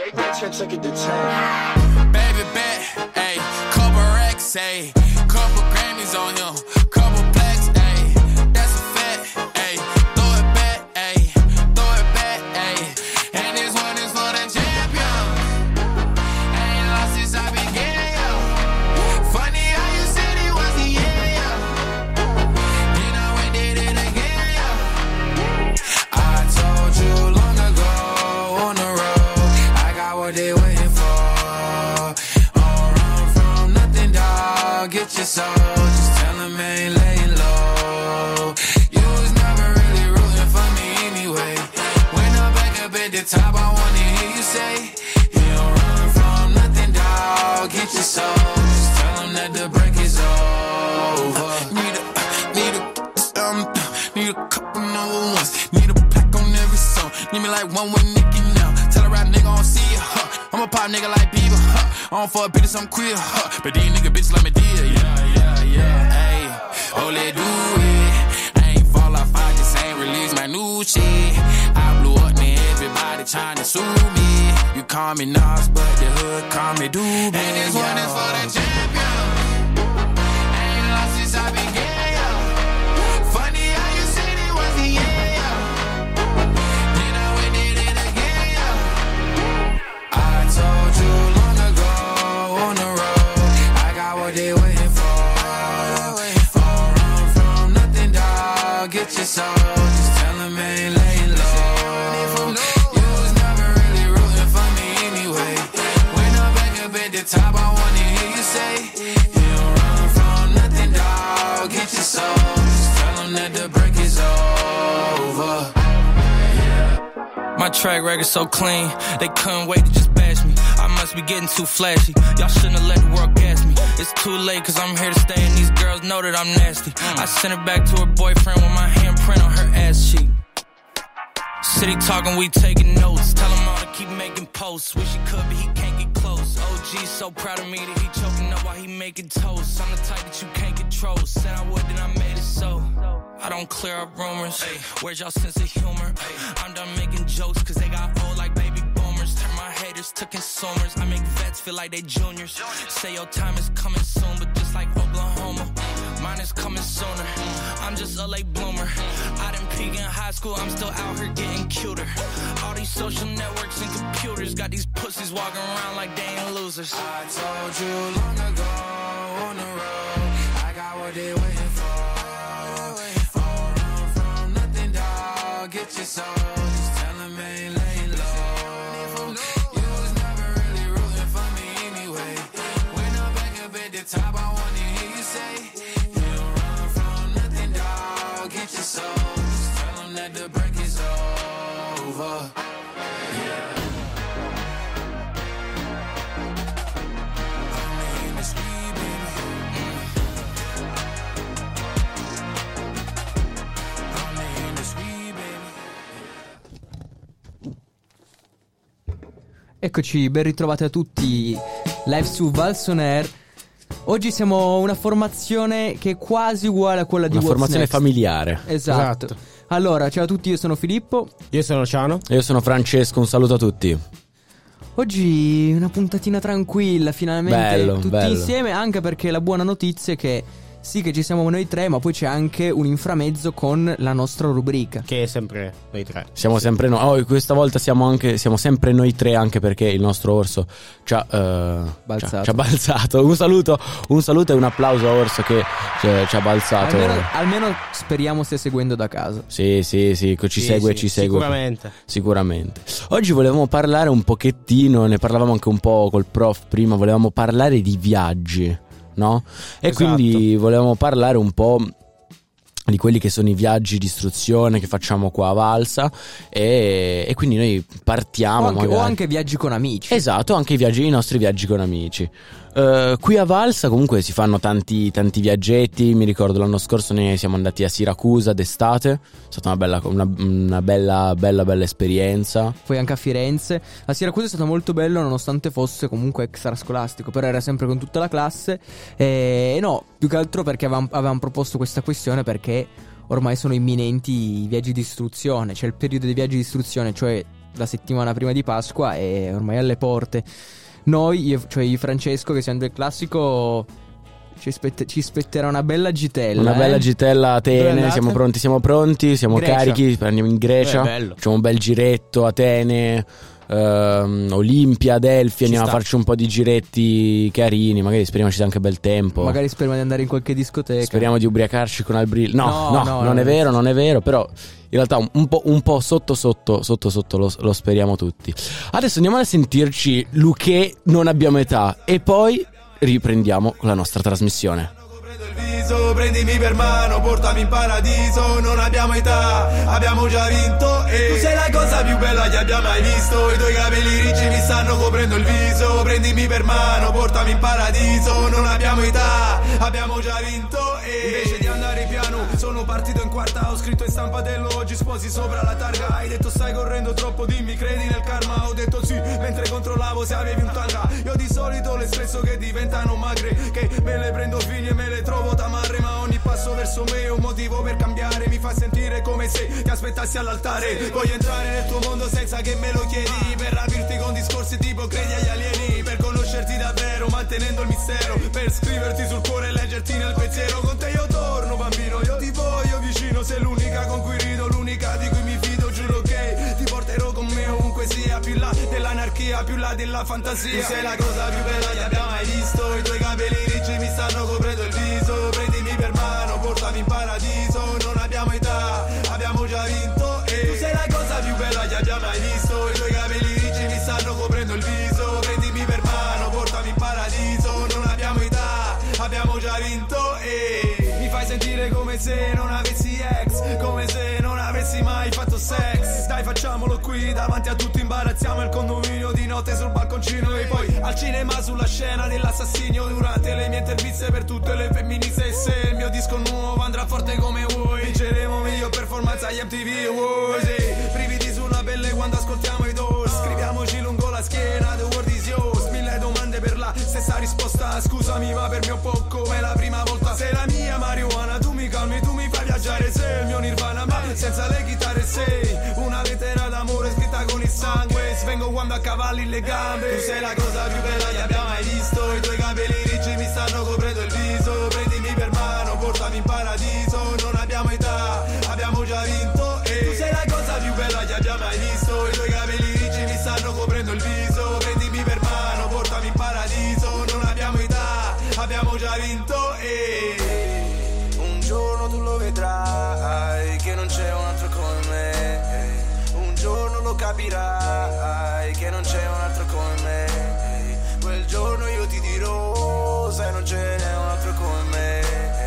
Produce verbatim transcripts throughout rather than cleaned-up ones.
Baby bet, ayy, couple racks, ayy, couple Grammys on him, couple plaques, ayy, that's a fact, ayy, throw it back, ayy, throw it back, ayy, and this one is for the champion. Ain't lost since I began, yo. Funny how you said it was the end, yo. You know we did it again, yo. I told you long ago on the road, I got what they waiting for. Get your soul, just tell him I ain't laying low. You was never really rooting for me anyway. When I'm back up at the top, I wanna hear you say, you don't run from nothing, dawg. Get your soul, just tell him that the break is over. Need a, need a, um, need a couple number ones. Need a pack on every song. Need me like one with Nicki now. Tell a rap nigga I don't see ya, huh. I'm a pop nigga like Bieber, huh. I don't fuck bitches, I'm queer, huh. But these nigga bitches like me dear, yeah, yeah, yeah, ayy. Oh, let do it. I ain't fall off, I just ain't release my new shit. I blew up, man, everybody trying to sue me. You call me Nas, but the hood call me Doobie. And this yeah. one is for the champion. Ain't lost since I began, yo. Funny how you said it was the end, yo. Then I went did it again, yo. I told you long ago on the road, I got what they waiting for. Don't run from nothing, dawg. Get your soul, just tell them I ain't laying low. You was never really rooting for me anyway. When I'm back up at the top, I wanna hear you say, you don't run from nothing, dawg. Get your soul, just tell them that the break is over. My track record so clean, they couldn't wait to just bash me. I must be getting too flashy. Y'all shouldn't have let the world gas me. It's too late cause I'm here to stay and these girls know that I'm nasty. I sent her back to her boyfriend with my handprint on her ass cheek. City talking, we taking notes. Tell him all to keep making posts. Wish he could but he can't get close. O G's so proud of me that he choking up while he making toast. I'm the type that you can't control. Said I would, then I made it so. I don't clear up rumors. Ay, where's y'all sense of humor? Ay, I'm done making jokes cause they got old like baby boomers. Turn my haters to consumers. I make vets feel like they juniors. Say your time is coming soon, but just like Oklahoma, mine is coming sooner. I'm just a late bloomer. I didn't peak in high school, I'm still out here getting cuter. All these social networks and computers got these pussies walking around like they ain't losers. I told you long ago on the road, I got what they waiting for. Get your soul, just tell him I ain't laying low. You was never really rooting for me anyway. When I'm back up at the top, I wanna hear you say, you don't run from nothing, dawg. Get your soul, just tell him that the break is over. Yeah. I'm in the street, baby. I'm in the street. Eccoci, ben ritrovati a tutti live su Vals On Air. Oggi siamo una formazione che è quasi uguale a quella di Una What's formazione Next. familiare. Esatto. esatto. Allora, ciao a tutti, io sono Filippo. Io sono Ciano. E io sono Francesco, un saluto a tutti. Oggi una puntatina tranquilla, finalmente bello, tutti bello. insieme, anche perché la buona notizia è che sì che ci siamo noi tre, ma poi c'è anche un inframezzo con la nostra rubrica. Che è sempre noi tre. Siamo sempre noi. Oh, questa volta siamo anche siamo sempre noi tre, anche perché il nostro Orso ci ha, uh, balzato. ci ha balzato. Un saluto, un saluto e un applauso a Orso che ci, ci ha balzato. Almeno, almeno speriamo stia seguendo da casa. Sì, sì, sì, ci sì, segue, sì, ci segue. Sicuramente. Sicuramente. Oggi volevamo parlare un pochettino, ne parlavamo anche un po' col prof prima, volevamo parlare di viaggi, no? E esatto. Quindi volevamo parlare un po' di quelli che sono i viaggi di istruzione che facciamo qua a Valsa e, e quindi noi partiamo o anche, magari. o anche viaggi con amici. Esatto, anche i viaggi, i nostri viaggi con amici. Uh, qui a Valsa comunque si fanno tanti tanti viaggetti. Mi ricordo l'anno scorso ne siamo andati a Siracusa d'estate. È stata una bella una, una bella bella bella esperienza. Poi anche a Firenze. A Siracusa è stato molto bello, nonostante fosse comunque extrascolastico, però era sempre con tutta la classe. E no, più che altro perché avevamo, avevamo proposto questa questione perché ormai sono imminenti i viaggi di istruzione. C'è il periodo dei viaggi di istruzione, cioè la settimana prima di Pasqua è ormai alle porte. Noi, io, cioè io e Francesco, che siamo del classico, ci, spette, ci spetterà una bella gitella. Una eh? bella gitella a Atene. Siamo pronti, siamo pronti, siamo Grecia. carichi. Andiamo in Grecia. Beh, bello. Facciamo un bel giretto. Atene, ehm, Olimpia, Delfi. Andiamo sta. a farci un po' di giretti carini. Magari speriamo ci sia anche bel tempo. Magari speriamo di andare in qualche discoteca. Speriamo di ubriacarci con Albril. No, No, no, no, non no, è no. vero, non è vero. Però in realtà un, un po', un po' sotto sotto sotto sotto lo, lo speriamo tutti. Adesso andiamo a sentirci Luché, Non abbiamo età. E poi riprendiamo con la nostra trasmissione. Viso, prendimi per mano, portami in paradiso. Non abbiamo età, abbiamo già vinto. E tu sei la cosa più bella che abbia mai visto. I tuoi capelli ricci mi stanno coprendo il viso. Prendimi per mano, portami in paradiso. Non abbiamo età, abbiamo già vinto. E invece di andare piano, sono partito in quarta. Ho scritto in stampatello, oggi sposi sopra la targa. Hai detto stai correndo troppo, dimmi credi nel karma. Ho detto sì, mentre controllavo se avevi un tanga. Io di solito le stresso che diventano magre, che me le prendo figlie e me le trovo tamarre. Ma ogni passo verso me è un motivo per cambiare. Mi fa sentire come se ti aspettassi all'altare. Voglio entrare nel tuo mondo senza che me lo chiedi, per rapirti con discorsi tipo credi agli alieni, per conoscerti davvero mantenendo il mistero, per scriverti sul cuore e leggerti nel pensiero. Con te io torno bambino, io ti voglio vicino. Sei l'unica con cui rido, l'unica di cui mi fido. Giuro che ti porterò con me ovunque sia, più là dell'anarchia, più là della fantasia. Tu sei la cosa più bella che abbia mai visto. I tuoi capelli ricci mi stanno coprendo il viso. Prendimi per mano, portami in paradiso. Non abbiamo età, abbiamo già vinto. E tu sei la cosa più bella che abbia mai visto. I tuoi capelli ricci mi stanno coprendo il viso. Prendimi per mano, portami in paradiso. Non abbiamo età, abbiamo già vinto. E mi fai sentire come se non avessi ex, come se non avessi mai fatto sex. Dai, facciamolo qui davanti a tutti, imbarazziamo il condominio di notte sul balconcino. E poi al cinema sulla scena dell'assassinio, durante le mie interviste per tutte le femministe. E se il mio disco nuovo andrà forte come vuoi, vinceremo meglio performance agli M T V Awards. E brividi sulla pelle quando ascoltiamo i Doors. Scriviamoci lungo la schiena, the world is yours. Mille domande per la stessa risposta. Scusami ma per me è un po' come la prima volta. Sei la mia marijuana, tu mi calmi, tu mi fai viaggiare. Sei il mio nirvana ma senza le chitarre. Sei una lettera d'amore scritta con il sangue. Svengo quando a cavalli le gambe. Tu sei la cosa più bella che abbia mai visto. I tuoi capelli ricci mi stanno coprendo il viso. Prendimi per mano, portami in paradiso. Non abbiamo età, abbiamo già vinto. E tu sei la cosa più bella che abbia mai visto. I tuoi capelli ricci mi stanno coprendo il viso. Prendimi per mano, portami in paradiso. Non abbiamo età, abbiamo già vinto. E un giorno tu lo vedrai che non c'è un altro come me. Un giorno lo capirai che non c'è un altro come me. Quel giorno io ti dirò sai non ce n'è un altro come me.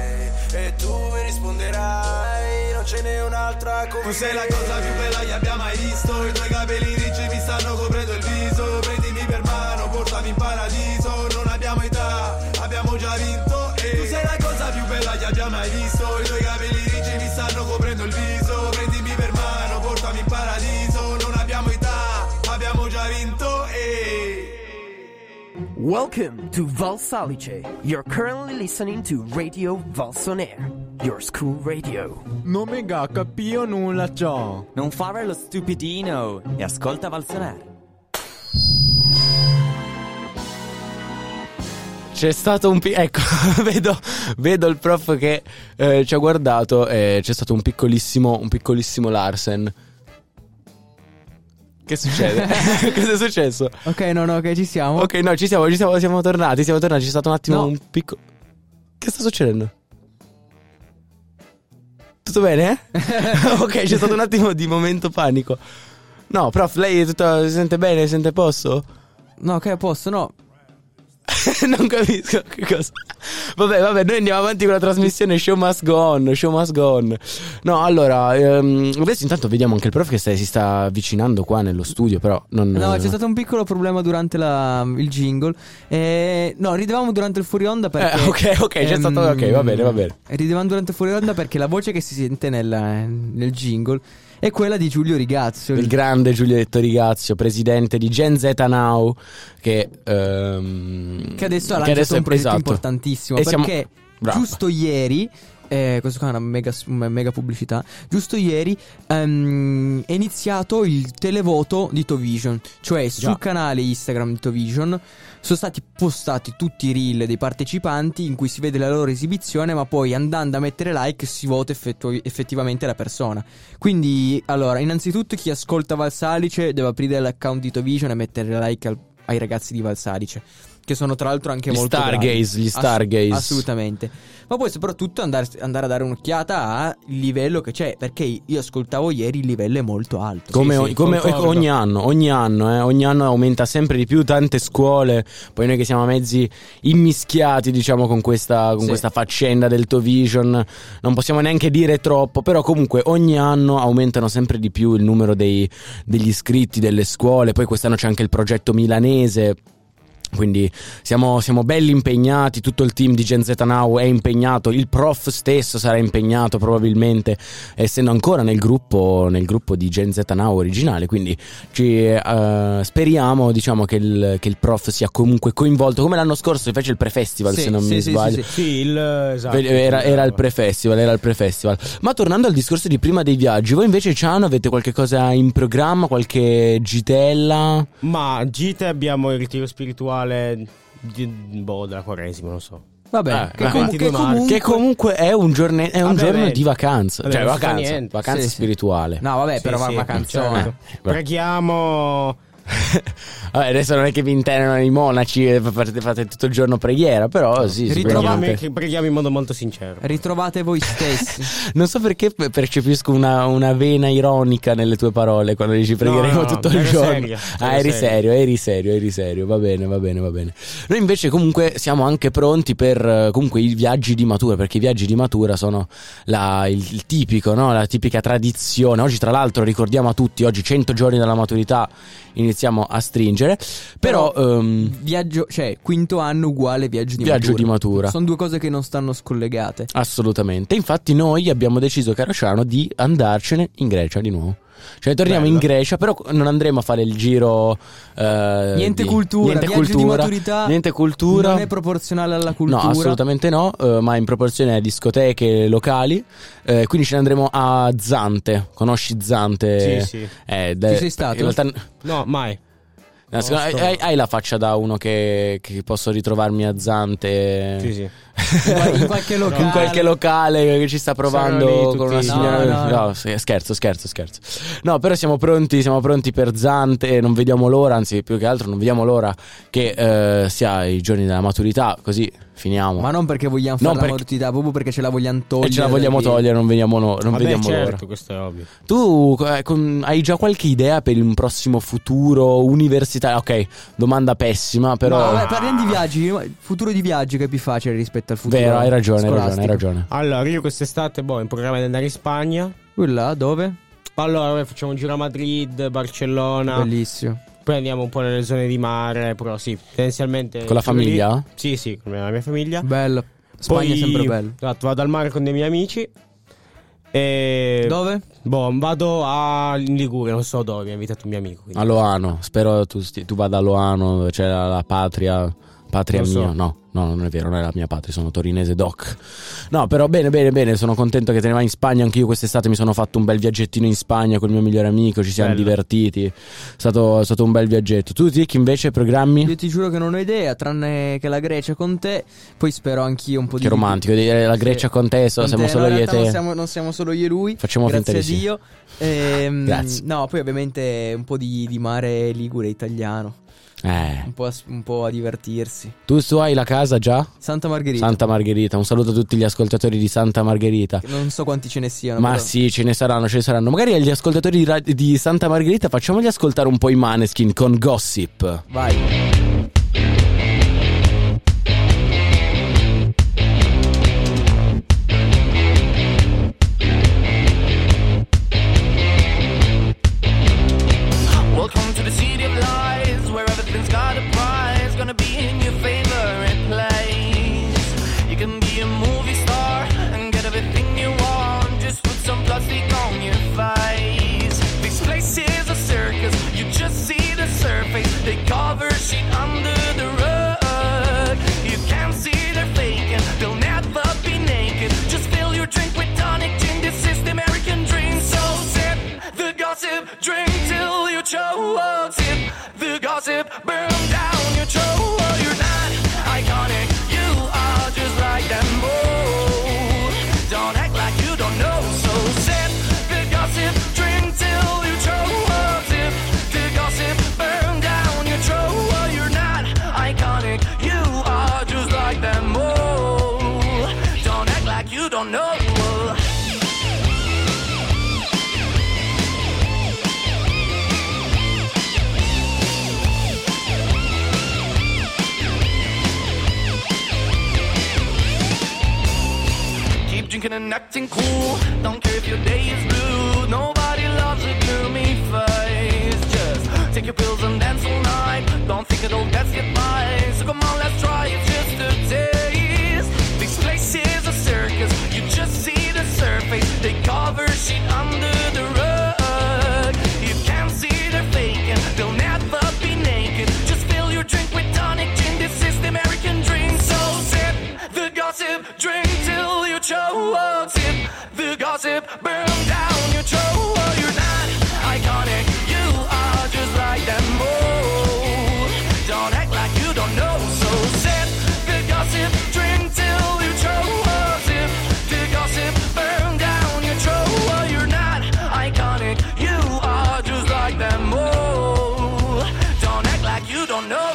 E tu mi risponderai non ce n'è un'altra come me. Tu sei la cosa più bella che abbia mai visto. I tuoi capelli ricci mi stanno coprendo il viso. Prendimi per mano, portami in paradiso. Non abbiamo età, abbiamo già vinto. E tu sei la cosa più bella che abbia mai visto. I tuoi capelli ricci mi stanno coprendo il viso. Prendimi per mano, portami in paradiso. Non abbiamo età, abbiamo già vinto. E Welcome to Valsalice. You're currently listening to Radio Valsonair, your school radio. Non mega capio nulla ciò. Non fare lo stupidino e ascolta Valsonair. C'è stato un pi- ecco, vedo, vedo il prof che eh, ci ha guardato e c'è stato un piccolissimo, un piccolissimo Larsen. Che succede? Cosa è successo? Ok, no, no, ok, ci siamo. Ok, no, ci siamo, ci siamo, siamo tornati, siamo tornati, c'è stato un attimo No. un piccolo... Che sta succedendo? Tutto bene? Ok, c'è stato un attimo di momento panico. No, prof, lei è tutta, si sente bene, si sente a posto? No, ok, a posto, no. Non capisco che cosa. Vabbè, vabbè, noi andiamo avanti con la trasmissione. Show must go on, show must go on. No, allora, ehm, adesso intanto vediamo anche il prof che sta, si sta avvicinando qua nello studio, però non... No, c'è stato un piccolo problema durante la, il jingle. Eh, no, ridevamo durante il fuori onda perché... Eh, ok, ok, c'è ehm, stato... Ok, va bene, va bene. Ridevamo durante il fuori onda perché la voce che si sente nel, nel jingle è quella di Giulio Rigazio. Il grande Giulietto Rigazio, presidente di Gen Z Now, che... ehm, Che adesso ha che lanciato adesso è un progetto esatto. importantissimo E siamo- perché Brava. giusto ieri eh, questo qua è una mega, una mega pubblicità. Giusto ieri um, è iniziato il televoto di Tovision. Cioè sul Già. canale Instagram di Tovision sono stati postati tutti i reel dei partecipanti in cui si vede la loro esibizione, ma poi andando a mettere like si vota effettu- effettivamente la persona. Quindi, allora, innanzitutto chi ascolta Valsalice deve aprire l'account di Tovision e mettere like al- ai ragazzi di Valsalice, che sono tra l'altro anche Gli molto Stargaze, bravi. gli Stargaze. Ass- assolutamente. Ma poi soprattutto andare, andare a dare un'occhiata al livello che c'è, perché io ascoltavo ieri, il livello è molto alto. Come, Sì, o- sì, come concordo. ogni anno, ogni anno, eh, ogni anno aumenta sempre di più, tante scuole, poi noi che siamo mezzi immischiati, diciamo, con questa, con Sì. questa faccenda del Tovision, non possiamo neanche dire troppo, però comunque ogni anno aumentano sempre di più il numero dei, degli iscritti delle scuole, poi quest'anno c'è anche il progetto milanese. Quindi siamo, siamo belli impegnati, tutto il team di Gen Z Now è impegnato, il prof stesso sarà impegnato probabilmente, essendo ancora nel gruppo, nel gruppo di Gen Z Now originale, quindi ci, eh, speriamo, diciamo, che il, che il prof sia comunque coinvolto, come l'anno scorso fece il pre-festival, Sì, se non sì, mi sì, sbaglio. sì, sì. Sì, il esatto. Era, era il pre-festival, era il pre-festival. Ma tornando al discorso di prima dei viaggi, voi invece, Ciano, avete qualche cosa in programma, qualche gitella? Ma gite abbiamo il ritiro spirituale di, boh, della Quaresima, non so. Vabbè, Eh, che, eh, comu- ventidue che marzo. comunque... Che comunque è un, giorne- è un Vabbè, giorno beh, di vacanza, vabbè, cioè non si fa vacanza, niente. vacanza Sì, sì. spirituale. No, vabbè, Sì, però va sì, vacanzone. certo. Beh. Preghiamo. Vabbè, adesso non è che vi internano i monaci e fate, fate tutto il giorno preghiera, però sì, Ritrovate- sicuramente. Preghiamo in modo molto sincero. Ritrovate voi stessi. Non so perché pe- percepisco una, una vena ironica nelle tue parole quando dici pregheremo no, tutto il ero giorno. serio, Ah, ero eri serio. serio, eri serio, eri serio. Va bene, va bene, va bene. Noi invece comunque siamo anche pronti per eh, comunque i viaggi di matura, perché i viaggi di matura sono la, il, il tipico, no? La tipica tradizione. Oggi tra l'altro ricordiamo a tutti, oggi cento giorni dalla maturità iniziamo a stringere, però, ehm, Viaggio, cioè, quinto anno uguale viaggio di Viaggio matura. di matura. Sono due cose che non stanno scollegate. assolutamente. Infatti noi abbiamo deciso, caro Ciano, di andarcene in Grecia di nuovo. Cioè torniamo Bello. in Grecia, però non andremo a fare il giro eh, Niente di- cultura, niente viaggio cultura, di maturità niente cultura. non è proporzionale alla cultura. No, assolutamente no, eh, ma in proporzione a discoteche locali. Eh, quindi ce ne andremo a Zante. Conosci Zante? Sì, sì. Eh, Ci sei stato? In realtà No, mai. no, secondo- sto- hai, hai la faccia da uno che, che posso ritrovarmi a Zante. Sì, sì. In qual- in qualche locale. In qualche locale che ci sta provando Sono lì con una tutti- signora. No, no, No, no. sì, scherzo, scherzo, scherzo. No, però siamo pronti, siamo pronti per Zante. Non vediamo l'ora, anzi, più che altro, non vediamo l'ora che eh, sia i giorni della maturità, così finiamo. Ma non perché vogliamo fare Non la perché- maturità, proprio perché ce la vogliamo togliere. E ce la da vogliamo lì. togliere, non vediamo, no- non Vabbè, vediamo certo, l'ora. questo è ovvio. Tu eh, con- hai già qualche idea per un prossimo futuro universitario? Ok, domanda pessima, però. No, vabbè, parliamo di viaggi. Futuro di viaggi che è più facile rispetto al futuro. Vero, hai ragione, hai ragione, hai scolastico. ragione. Allora, io quest'estate, boh, in programma di andare in Spagna. Quella dove? Allora, vabbè, facciamo un giro a Madrid, Barcellona. Bellissimo. Poi andiamo un po' nelle zone di mare. Però sì, tendenzialmente. Con la sono lì. famiglia? Sì, sì, con la mia famiglia. Bello. Spagna Poi, è sempre bello. Esatto, vado al mare con dei miei amici. E. Dove? Boh, vado a in Liguria, non so dove, mi ha invitato un mio amico. quindi- A Loano, spero tu, sti- tu vada a Loano, dove c'è la, la patria, patria Non so. mia. No, no, non è vero, non è la mia patria, sono torinese doc. No, però bene, bene, bene, sono contento che te ne vai in Spagna. Anche io quest'estate mi sono fatto un bel viaggettino in Spagna col mio migliore amico, ci siamo Bello. divertiti. È stato, è stato un bel viaggetto. Tu, Zic, invece, programmi? Io ti giuro che non ho idea, tranne che la Grecia con te. Poi spero anch'io un po' di. Che romantico, dire la Grecia Sì. con te, so- Con siamo te, solo no, in io e realtà te. Non siamo, non siamo solo io e lui. Facciamo Grazie finta di a sì. Dio. Ehm, Grazie. No, poi ovviamente un po' di, di mare ligure italiano. Eh, Un po' a, un po' a divertirsi. tu, tu hai la casa già? Santa Margherita. Santa Margherita, un saluto a tutti gli ascoltatori di Santa Margherita. Non so quanti ce ne siano. Ma però- sì, ce ne saranno, ce ne saranno. Magari agli ascoltatori di, ra- di Santa Margherita facciamogli ascoltare un po' i Maneskin con Gossip. Vai. Welcome to the city of lies, where everything's got a prize. Gonna be in your favorite place. You can be a movie star and get everything you want. Just put some plastic on your face. This place is a circus, you just see the surface. They cover shit acting cool. Don't care if your day is blue. Nobody loves a gloomy face. Just take your pills and dance all night. Don't think it'll best get by. So come on, let's try it just a taste. This place is a circus. You just see the surface. They cover shit under the rug. You can't see they're faking. They'll never be naked. Just fill your drink with tonic gin. This is the American dream. So sip the gossip, drink till you choke. Sip the gossip, burn down your choke. You're not iconic, you are just like them all. Don't act like you don't know. So sip the gossip, drink till you choke. Sip the gossip, burn down your choke. You're not iconic, you are just like them all. Don't act like you don't know.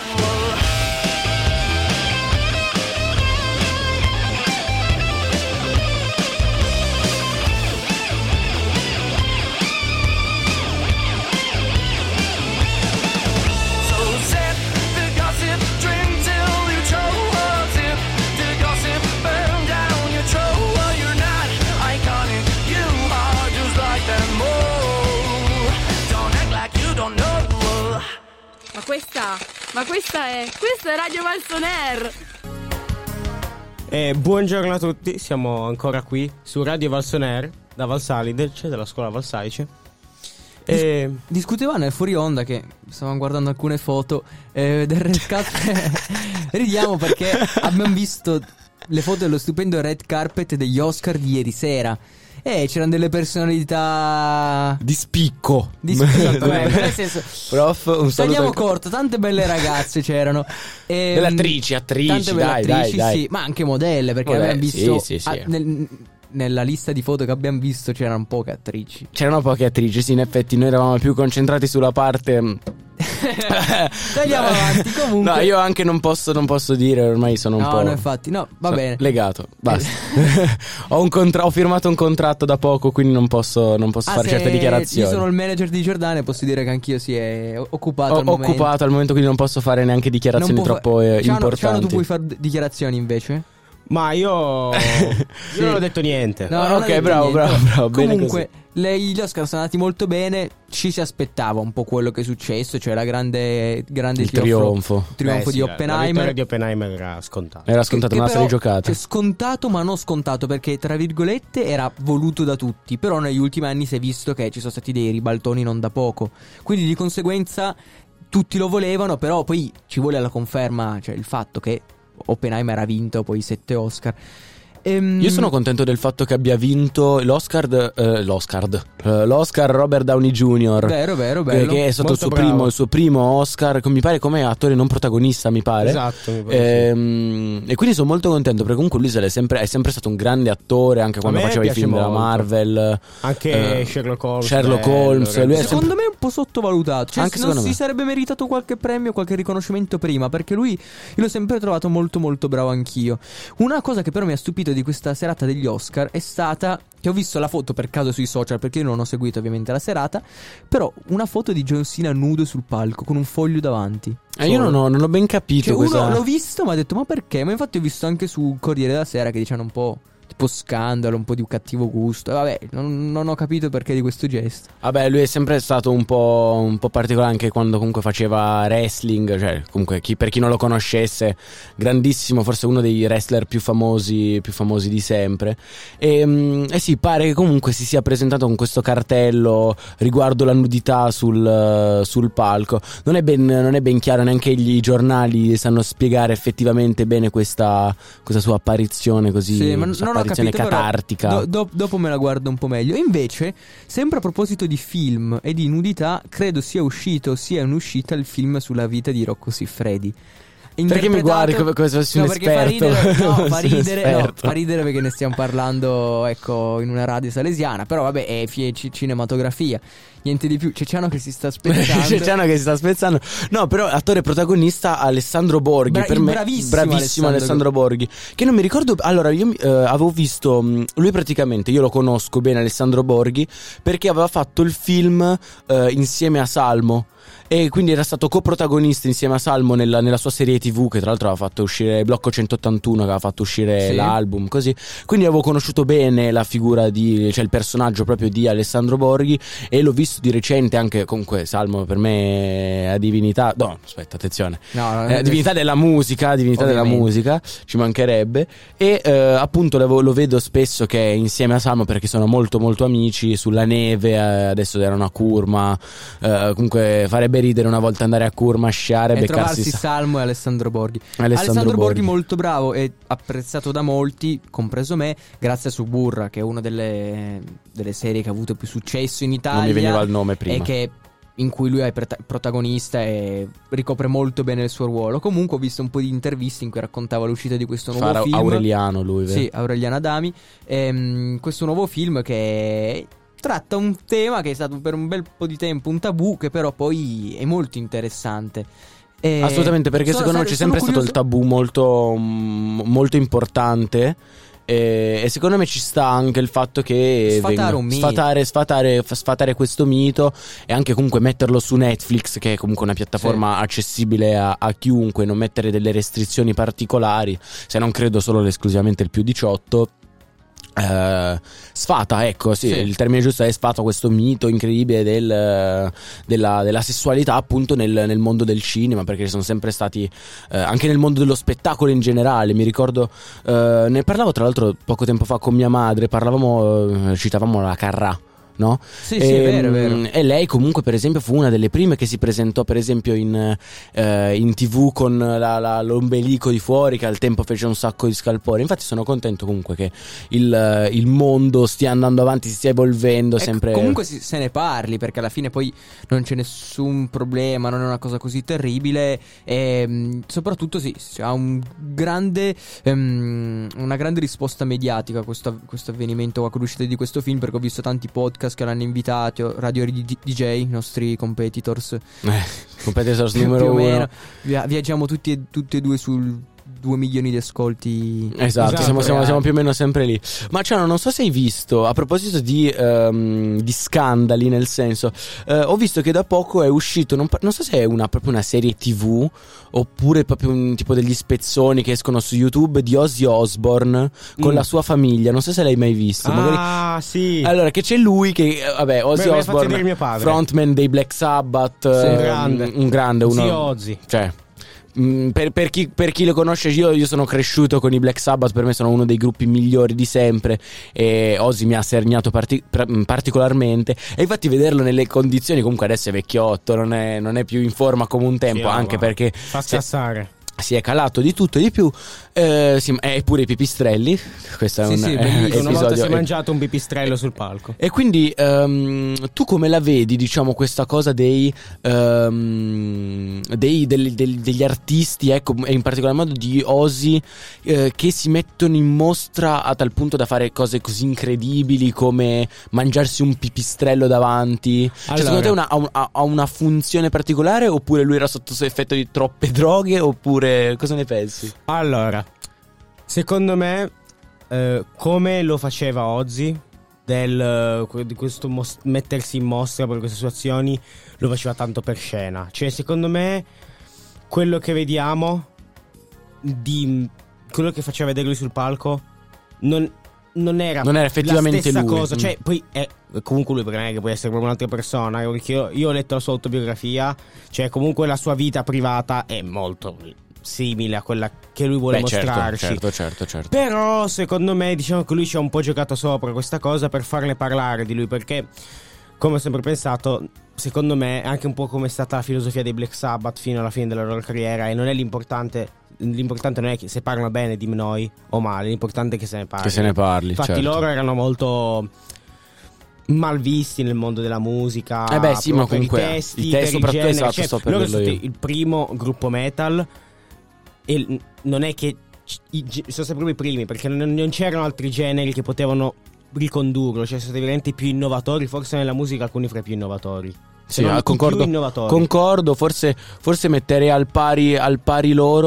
Ma questa, ma questa è, questa è Radio Valson Air. Eh, buongiorno a tutti, siamo ancora qui su Radio Valson Air da Valsalice, della scuola Valsalice. E... Dis- discutevamo nel fuori onda che stavamo guardando alcune foto eh, del red carpet. Ridiamo perché abbiamo visto le foto dello stupendo red carpet degli Oscar di ieri sera. E c'erano delle personalità di spicco. Di spicco, eh, nel senso, prof, un saluto. Tagliamo corto, tante belle ragazze c'erano. E, belle attrici, attrici, tante belle dai, attrici, dai, sì, dai. ma anche modelle, perché Vabbè, abbiamo visto sì, sì, sì. a, nel, nella lista di foto che abbiamo visto c'erano poche attrici. C'erano poche attrici, sì, in effetti noi eravamo più concentrati sulla parte. Andiamo avanti, comunque. No, io anche non posso, non posso dire, ormai sono un no, po'. No, infatti, no, va so, bene. Legato, basta. ho, un contra- ho firmato un contratto da poco, quindi non posso, non posso ah, fare certe dichiarazioni. Io sono il manager di Giordano e posso dire che anch'io si è occupato ho, al momento. occupato al momento, quindi non posso fare neanche dichiarazioni troppo fa- eh, Ciano, importanti. Ciano, tu puoi fare dichiarazioni invece? Ma io sì. Io non ho detto niente. No, no, ok, bravo, bravo, bravo. Comunque, le, gli Oscar sono andati molto bene. Ci si aspettava un po' quello che è successo, cioè la grande, grande il trionfo, il trionfo Beh, di sì, Oppenheimer. La di Oppenheimer era scontato. Era scontato, una serie giocata. Cioè, scontato, ma non scontato, perché tra virgolette era voluto da tutti. Però negli ultimi anni si è visto che ci sono stati dei ribaltoni non da poco. Quindi di conseguenza tutti lo volevano, però poi ci vuole la conferma, cioè il fatto che Oppenheimer ha vinto poi sette Oscar. Ehm... Io sono contento del fatto che abbia vinto l'Oscar, eh, l'Oscar, eh, l'Oscar Robert Downey junior Vero, vero, bello. Che è stato il suo, bravo. primo, il suo primo Oscar, mi pare come attore non protagonista, mi pare. Esatto, mi pare, ehm, sì. E quindi sono molto contento perché comunque lui è sempre, è sempre stato un grande attore, anche quando me faceva i piace film della molto. Marvel. Anche eh, Sherlock Holmes. Sherlock bello, Holmes, lui è Secondo sempre... me è un po' sottovalutato. Cioè, Anche non secondo si me. sarebbe meritato qualche premio, qualche riconoscimento prima, perché lui, io l'ho sempre trovato molto molto bravo anch'io. Una cosa che però mi ha stupito di questa serata degli Oscar è stata che ho visto la foto per caso sui social, perché io non ho seguito ovviamente la serata, però una foto di John Cena nudo sul palco con un foglio davanti. Eh, io non ho, non ho ben capito, cioè, questa... uno l'ho visto, ma ha detto ma perché? Ma infatti ho visto anche su Corriere della Sera che dicevano un po' tipo scandalo, un po' di cattivo gusto. E vabbè, non, non ho capito perché di questo gesto. Vabbè, lui è sempre stato un po', un po' particolare anche quando comunque faceva wrestling. Cioè, comunque, chi, per chi non lo conoscesse, grandissimo, forse uno dei wrestler più famosi, più famosi di sempre. E mm, eh sì, pare che comunque si sia presentato con questo cartello riguardo la nudità sul, sul palco. Non è ben, non è ben chiaro, neanche i giornali sanno spiegare effettivamente bene questa, questa sua apparizione così. Sì, ma non ho apparizione capito, catartica. do, do, dopo me la guardo un po' meglio. E invece, sempre a proposito di film e di nudità, credo sia uscito, sia in uscita il film sulla vita di Rocco Siffredi. Perché mi guardi come, come se fossi no, un perché esperto? Fa ridere, no, fa ridere, no, esperto. fa ridere perché ne stiamo parlando, ecco, in una radio salesiana. Però vabbè, è fi- c- cinematografia, niente di più. C'è Ciano che si sta spezzando. C'è Ciano che si sta spezzando. No, però attore protagonista Alessandro Borghi. Bra- per me bravissimo, bravissimo Alessandro, Alessandro Borghi. Che non mi ricordo. Allora, io eh, avevo visto mh, lui praticamente. Io lo conosco bene, Alessandro Borghi, perché aveva fatto il film eh, insieme a Salmo. e quindi era stato coprotagonista insieme a Salmo nella, nella sua serie tivù, che tra l'altro aveva fatto uscire Blocco centottantuno, che aveva fatto uscire Sì. l'album, così. Quindi avevo conosciuto bene la figura di, cioè il personaggio proprio di Alessandro Borghi, e l'ho visto di recente anche. Comunque Salmo per me è divinità, no aspetta attenzione No, no, eh, divinità della musica, divinità della Ovviamente. musica, ci mancherebbe. E eh, appunto lo, lo vedo spesso che è insieme a Salmo, perché sono molto molto amici, sulla neve, eh, adesso erano a Curma, eh, comunque farebbe ridere una volta andare a Curma a sciare e E beccarsi trovarsi Sa- Salmo e Alessandro Borghi. Alessandro Alessandro Borghi Borghi. molto bravo e apprezzato da molti, compreso me, grazie a Suburra, che è una delle, delle serie che ha avuto più successo in Italia. Non mi veniva il nome prima. E che in cui lui è prota- protagonista e ricopre molto bene il suo ruolo. Comunque ho visto un po' di interviste in cui raccontava l'uscita di questo nuovo Fa film. Aureliano lui, vero? Sì, Aureliano Adami. Ehm, questo nuovo film che tratta un tema che è stato per un bel po' di tempo un tabù, che però poi è molto interessante. E Assolutamente, perché sono- secondo me c'è sono sempre stato il curioso- tabù molto, mm, molto importante. E, e secondo me ci sta anche il fatto che Sfatare venga- un mito. sfatare, sfatare, fa- sfatare questo mito, e anche comunque metterlo su Netflix, che è comunque una piattaforma accessibile a, a chiunque, non mettere delle restrizioni particolari, se non credo solo ed esclusivamente il più diciotto. Eh, sfata, ecco, sì, Sì. il termine giusto è sfata questo mito incredibile del, della, della sessualità appunto nel, nel mondo del cinema, perché ci sono sempre stati eh, anche nel mondo dello spettacolo in generale. Mi ricordo, eh, ne parlavo tra l'altro poco tempo fa con mia madre, parlavamo, eh, citavamo la Carrà, no? Sì, sì, è vero, è vero. E lei comunque per esempio fu una delle prime che si presentò per esempio in, eh, in tv con la, la- l'ombelico di fuori, che al tempo fece un sacco di scalpore. Infatti sono contento comunque che il, il mondo stia andando avanti, si stia evolvendo Ecco, sempre. comunque si- se ne parli, perché alla fine poi non c'è nessun problema, non è una cosa così terribile. E mh, soprattutto sì, si ha un grande, ehm, una grande risposta mediatica a questo, questo avvenimento, qua con l'uscita di questo film, perché ho visto tanti podcast che l'hanno invitato, Radio D J, i nostri competitors, eh, competitors più numero o uno. meno. Via- viaggiamo tutti e, tutti e due sul due milioni di ascolti. Esatto, Esatto, siamo, siamo- reali. siamo più o meno sempre lì. Ma Ciano, non so se hai visto, a proposito di, ehm, di scandali, nel senso, eh, ho visto che da poco è uscito, non, pa- non so se è una, proprio una serie tivù, oppure proprio un tipo degli spezzoni che escono su YouTube di Ozzy Osbourne con Mm. la sua famiglia. Non so se l'hai mai visto. Magari... Ah, sì. Allora, che c'è lui che, eh, vabbè, Ozzy Me l'aveva fatto Osbourne, vedere mio padre. frontman dei Black Sabbath, Sì, ehm, grande. un grande, uno, Sì, Ozzy. cioè, mh, per, per chi, per chi lo conosce, io, io sono cresciuto con i Black Sabbath, per me sono uno dei gruppi migliori di sempre, e Ozzy mi ha serniato parti- pra- particolarmente, e infatti vederlo nelle condizioni, comunque adesso è vecchiotto, non è, non è più in forma come un tempo, Sì, anche ma perché Fa si è- scassare. si è calato di tutto e di più, eh, sì, e pure i pipistrelli. Questo è Sì, un sì, eh, bellissimo. Una volta si è episodio. mangiato un pipistrello sul palco. E quindi ehm, tu come la vedi, diciamo, questa cosa dei, ehm, dei degli, degli- degli artisti, ecco, e in particolar modo di Ozzy, eh, che si mettono in mostra a tal punto da fare cose così incredibili come mangiarsi un pipistrello davanti? Cioè, Allora. secondo te una- ha, un- ha- ha una funzione particolare, oppure lui era sotto effetto di troppe droghe, oppure cosa ne pensi? Allora, secondo me, eh, come lo faceva Ozzy, del, eh, que- di questo mos- mettersi in mostra per queste situazioni, lo faceva tanto per scena. Cioè, secondo me, quello che vediamo, di quello che faceva vedere lui sul palco, non, non era, Non era effettivamente la stessa lui. cosa. Mm. Cioè, poi è comunque lui, perché non è che può essere proprio un'altra persona. eh, Perché io, io ho letto la sua autobiografia, cioè, comunque la sua vita privata è molto simile a quella che lui vuole Beh, certo, mostrarci. certo, certo, certo. Però secondo me, diciamo che lui ci ha un po' giocato sopra questa cosa per farne parlare di lui, perché, come ho sempre pensato, secondo me è anche un po' come è stata la filosofia dei Black Sabbath fino alla fine della loro carriera, e non è l'importante, l'importante non è che se parlano bene di noi o male, l'importante è che se ne parli. Che se ne parli, Infatti certo. loro erano molto mal visti nel mondo della musica. Eh beh, sì, proprio ma per comunque i testi, i te- per il soprattutto, genere. esatto, Cioè, sto per loro sono dirlo stati io. il primo gruppo metal, e l- non è che c- i ge- sono stati proprio i primi, perché non, non c'erano altri generi che potevano ricondurlo, cioè sono stati veramente i più innovatori, forse nella musica alcuni fra i più innovatori. Se Sì, non ah, i concordo, più innovatori. concordo, forse, forse metterei al pari, al pari loro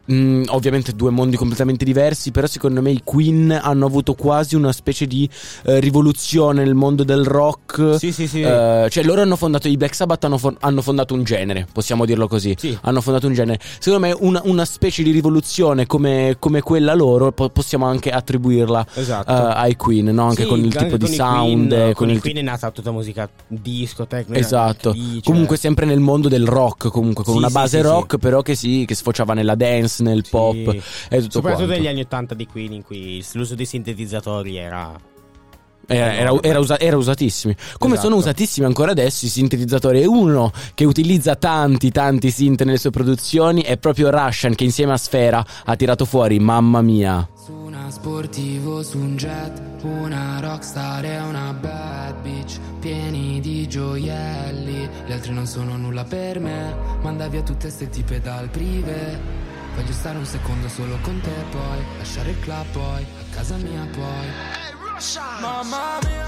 mh, ovviamente due mondi completamente diversi, però secondo me i Queen hanno avuto quasi una specie di eh, rivoluzione nel mondo del rock. Sì, sì, sì. Eh, cioè loro hanno fondato, i Black Sabbath hanno, fo- hanno fondato un genere, possiamo dirlo così. Sì. Hanno fondato un genere. Secondo me una, una specie di rivoluzione come, come quella loro po- possiamo anche attribuirla Esatto. eh, ai Queen, no? Anche Sì, con il anche tipo di con i sound, Queen, con, con il i Queen è nata tutta musica disco, techno. Esatto. Lì, cioè... Comunque sempre nel mondo del rock, comunque con Sì, una sì, base sì, rock, sì. però che sì, che sfociava nella dance, nel Sì. pop e tutto soprattutto quanto. negli anni ottanta di Queen, in cui l'uso dei sintetizzatori era Era, era, era, usa- era usatissimi. Come Esatto. sono usatissimi ancora adesso i sintetizzatori. E uno che utilizza tanti tanti synth nelle sue produzioni è proprio Russian, che insieme a Sfera ha tirato fuori Mamma Mia. Su una sportivo, su un jet, una rockstar e una bad bitch, pieni di gioielli, gli altri non sono nulla per me, manda via tutte ste tipe dal privé, voglio stare un secondo solo con te poi, lasciare il club poi, a casa mia poi. Mamma mia,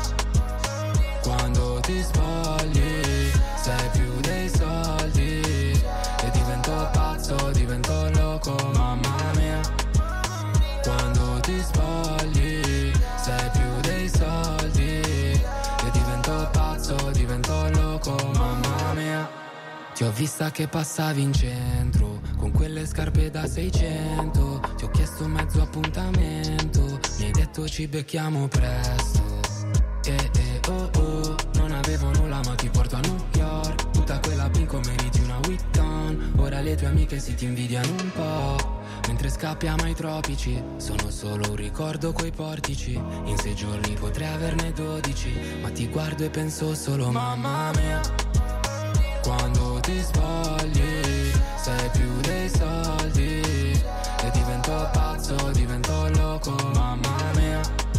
quando ti spogli, sei più dei soldi, e divento pazzo, divento loco, mamma mia. Quando ti spogli, sei più dei soldi, e divento pazzo, divento loco, mamma mia. Ti ho vista che passavi in centro, con quelle scarpe da seicento, ti ho chiesto mezzo appuntamento, mi hai detto ci becchiamo presto. Eh eh oh oh, non avevo nulla ma ti porto a New York, tutta quella bingo meriti una Witton, ora le tue amiche si ti invidiano un po'. Mentre scappiamo ai tropici, sono solo un ricordo quei portici, in sei giorni potrei averne dodici, ma ti guardo e penso solo mamma mia. Quando ti spogli, sei più dei soldi, e divento pazzo, divento loco, mamma mia.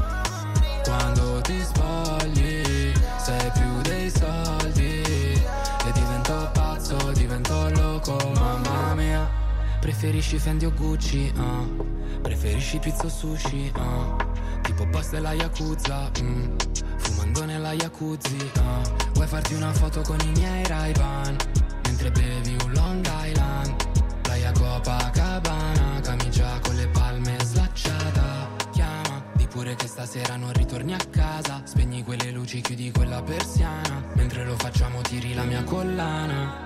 Quando ti spogli, sei più dei soldi, e divento pazzo, divento loco, mamma mia. Preferisci Fendi o Gucci, uh. Preferisci pizza o sushi, uh. Tipo boss della Yakuza, mm. Fumando nella jacuzzi, uh. Vuoi farti una foto con i miei Ray-Ban, mentre bevi un Long Island, playa Copacabana, camicia con le palme slacciata. Chiama, di pure che stasera non ritorni a casa, spegni quelle luci, chiudi quella persiana, mentre lo facciamo tiri la mia collana.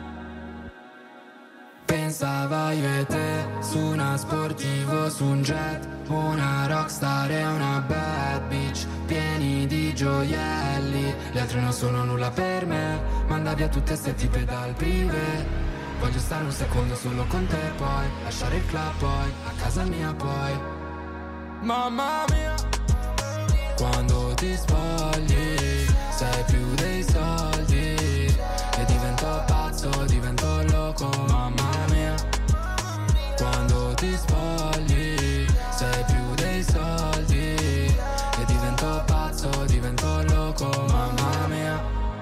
Pensava io e te, su una sportivo, su un jet, una rockstar e una bad bitch, pieni di gioielli, gli altri non sono nulla per me, manda via tutte ste tipe dal privé, voglio stare un secondo solo con te poi, lasciare il club poi, a casa mia poi. Mamma mia, quando ti spogli, sei più dei soldi, e divento pazzo, divento loco, mamma mia. Quando ti spogli, sei più dei soldi, e divento pazzo, divento loco, mamma mia.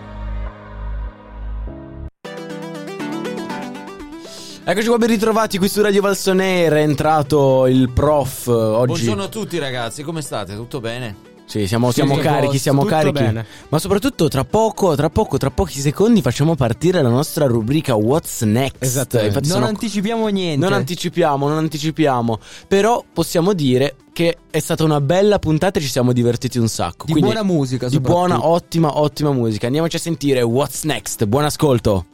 Eccoci qua ben ritrovati qui su Radio Valsoner. È entrato il prof oggi. Buongiorno a tutti ragazzi, come state? Tutto bene? Sì, siamo, siamo sì, carichi, posto, siamo tutto carichi. bene. Ma soprattutto tra poco, tra poco, tra pochi secondi facciamo partire la nostra rubrica What's Next. Esattamente. Infatti Non sono- anticipiamo niente. Non anticipiamo, non anticipiamo. Però possiamo dire che è stata una bella puntata e ci siamo divertiti un sacco. Di Quindi, buona musica, Di soprattutto. buona, ottima, ottima musica. Andiamoci a sentire What's Next. Buon ascolto.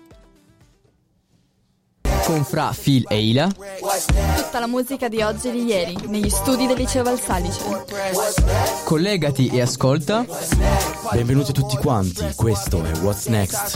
Con Fra, Phil e Ila. Tutta la musica di oggi e di ieri, negli studi del liceo Valsalice. Collegati e ascolta. Benvenuti tutti quanti. Questo è What's Next.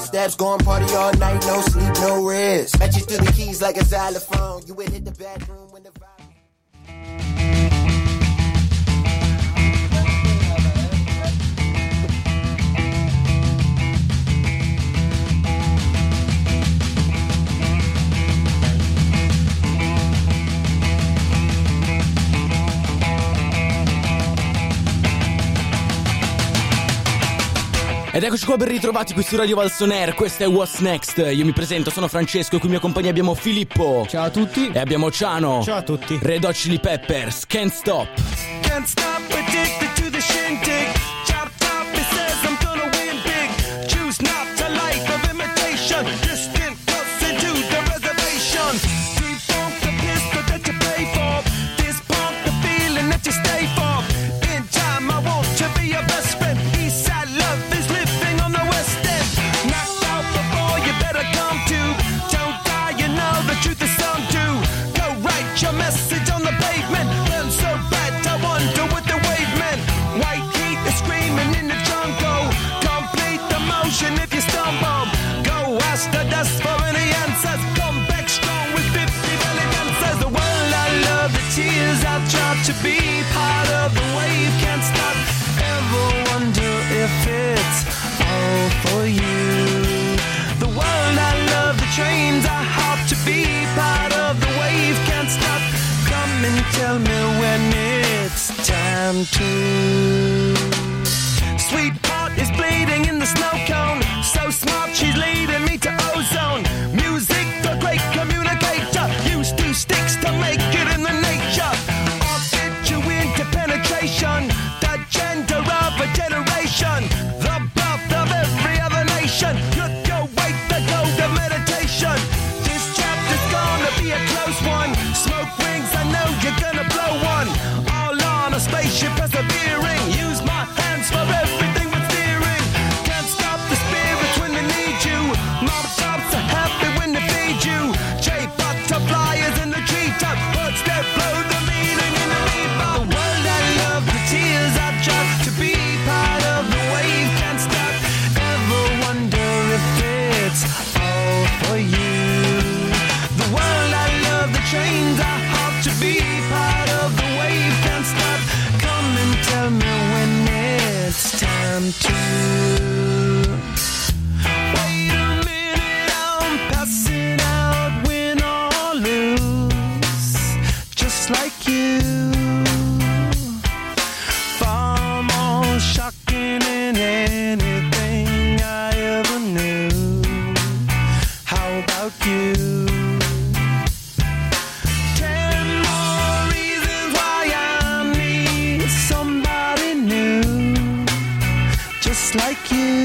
Ed eccoci qua ben ritrovati qui su Radio Valsoner. Questo è What's Next. Io mi presento, sono Francesco e qui in mia compagnia abbiamo Filippo. Ciao a tutti. E abbiamo Ciano. Ciao a tutti. Red Hot Chili Peppers, Can't Stop. Can't stop, addicted to the shindig. Chop top, it says I'm gonna win big. Choose not a life of imitation. Distant close into the reservation. Deep funk the time to. Sweetheart is bleeding in the snow cone. So smart, she's leading me to ozone. Music, the great communicator. Used two sticks to make it in the nature. I'll get you into penetration. The gender of a generation. The birth of every other nation. Look your way, the gold of meditation. This chapter's gonna be a close one. Smoke rings, I know you're gonna blow one. All on a spaceship persevering. Use my hands for everything but steering. Can't stop the spirits when they need you. Mob tops are happy when they feed you. J butterflies in the treetop. Birds that blow the meaning in the bebop. The world I love, the tears I drop. To be part of the wave can't stop. Ever wonder if it's all for you? The world I love, the trains I hop. To be part of the wave can't stop. Come and tell me when it's time to. Wait a minute, I'm passing out, win or lose, just like you. Far more shocking than anything I ever knew. How about you? Ten more reasons why I need somebody new, just like you.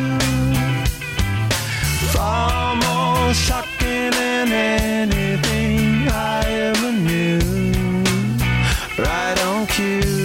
Far more shocking than anything I ever knew. Right on cue.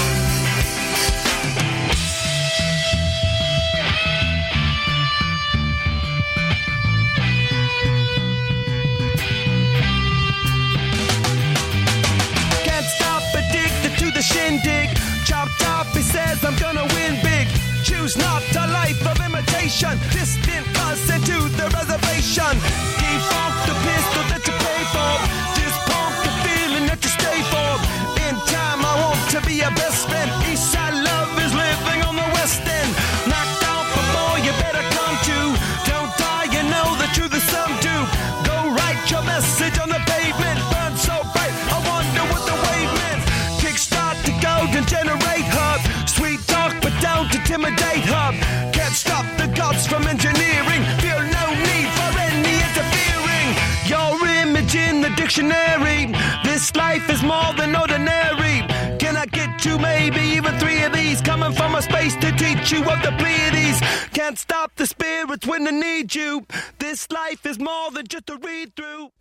Can't stop, addicted to the shindig. Chopped up, he says I'm gonna win big. Choose not a life of imitation. Distant us into the reservation. Defunct the pistol that you pay for. Dispunk the feeling that you stay for. In time I want to be your best friend. Eastside love is living on the west end. Knocked out before you better come to. Don't die, you know the truth is some do. Go write your message on the pavement. Burn so bright, I wonder what the wave meant. Kickstart the golden generate hub. Sweet talk but don't intimidate hub. Can't stop the gods from engineering. Feel no need for any interfering. Your image in the dictionary. This life is more than ordinary. Can I get you maybe even three of these? Coming from a space to teach you of the Pleiades. Can't stop the spirits when they need you. This life is more than just a read through.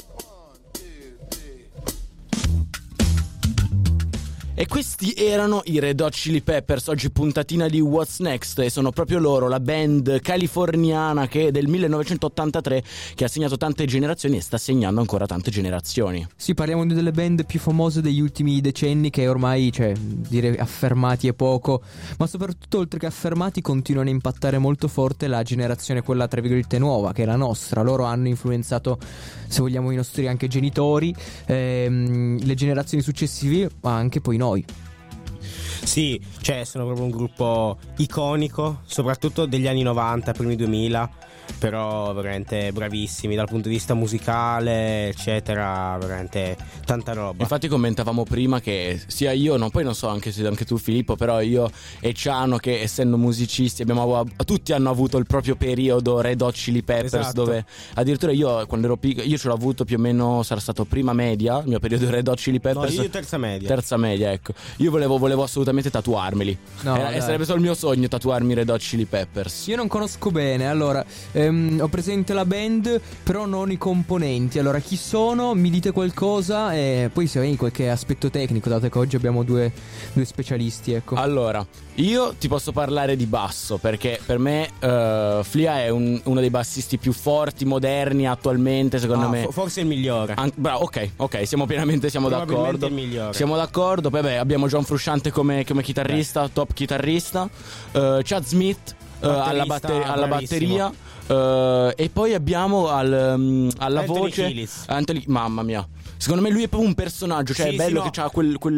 E questi erano i Red Hot Chili Peppers, oggi puntatina di What's Next, e sono proprio loro, la band californiana che è del millenovecentottantatré, che ha segnato tante generazioni e sta segnando ancora tante generazioni. Sì, parliamo di delle band più famose degli ultimi decenni, che ormai, cioè, dire affermati è poco, ma soprattutto oltre che affermati continuano a impattare molto forte la generazione, quella tra virgolette nuova, che è la nostra. Loro hanno influenzato, se vogliamo, i nostri anche genitori, ehm, le generazioni successive, ma anche poi noi. Sì, cioè sono proprio un gruppo iconico, soprattutto degli anni novanta, primi duemila, però veramente bravissimi dal punto di vista musicale, eccetera, veramente tanta roba. Infatti commentavamo prima che sia io, no, poi non so anche se anche tu Filippo, però io e Ciano, che essendo musicisti abbiamo tutti hanno avuto il proprio periodo Red Hot Chili Peppers, esatto. Dove addirittura io quando ero piccolo, io ce l'ho avuto più o meno, sarà stato prima media, il mio periodo Red Hot Chili Peppers. No, io terza media. Terza media, ecco. Io volevo, volevo assolutamente tatuarmeli. No, Era, e sarebbe stato il mio sogno tatuarmi Red Hot Chili Peppers. Io non conosco bene, allora ehm, ho presente la band, però non i componenti. Allora, chi sono? Mi dite qualcosa e poi se hai qualche aspetto tecnico, dato che oggi abbiamo due, due specialisti, ecco. Allora, io ti posso parlare di basso, perché per me uh, Flia è un, uno dei bassisti più forti, moderni attualmente, secondo ah, me. F- forse il migliore. An- bravo, ok, ok, siamo pienamente siamo d'accordo. Il migliore. Siamo d'accordo. Poi beh, abbiamo John Frusciante come, come chitarrista, beh. top chitarrista. Uh, Chad Smith uh, alla, batter- alla batteria. Uh, e poi abbiamo al, um, alla Anthony voce Kilis. Anthony, mamma mia. Secondo me lui è proprio un personaggio, cioè sì, è bello sì, no. che ha quel, quel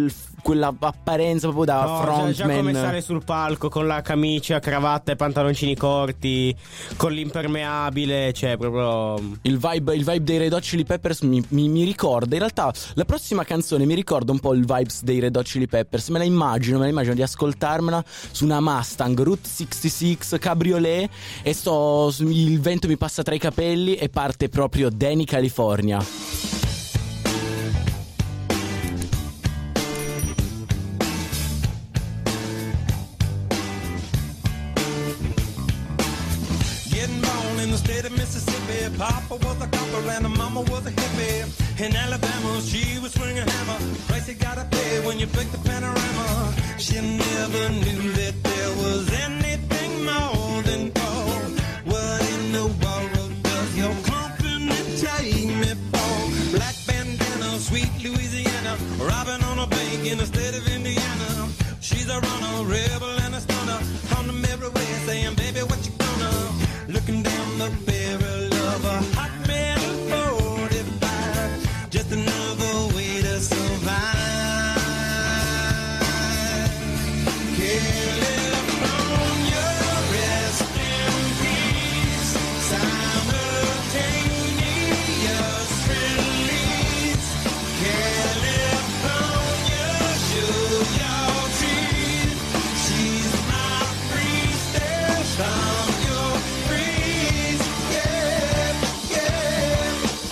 quella apparenza proprio da No, frontman. già, già come sale sul palco con la camicia, cravatta e pantaloncini corti, con l'impermeabile, cioè proprio il vibe, il vibe dei Red Hot Chili Peppers mi, mi, mi ricorda. In realtà la prossima canzone mi ricorda un po' il vibes dei Red Hot Chili Peppers. Me la immagino, me la immagino di ascoltarmela su una Mustang Route sessantasei Cabriolet e sto, il vento mi passa tra i capelli e parte proprio Danny California. State of Mississippi, Papa was a copper and Mama was a hippie. In Alabama, she was swinging a hammer. Price you gotta pay when you break the panorama. She never knew that there was anything more than gold. What in the world does your company take me for? Black bandana, sweet Louisiana, robbing on a bank in the state of Indiana. She's a runner, rebel and a stunner. On the mirror way saying, baby, what you gonna? Looking down the barrel of a hot metal forty-five, just another way to survive. California, rest in peace. Simultaneous release. California, show your teeth. She's my priestess. I'm your priest. Yeah, yeah.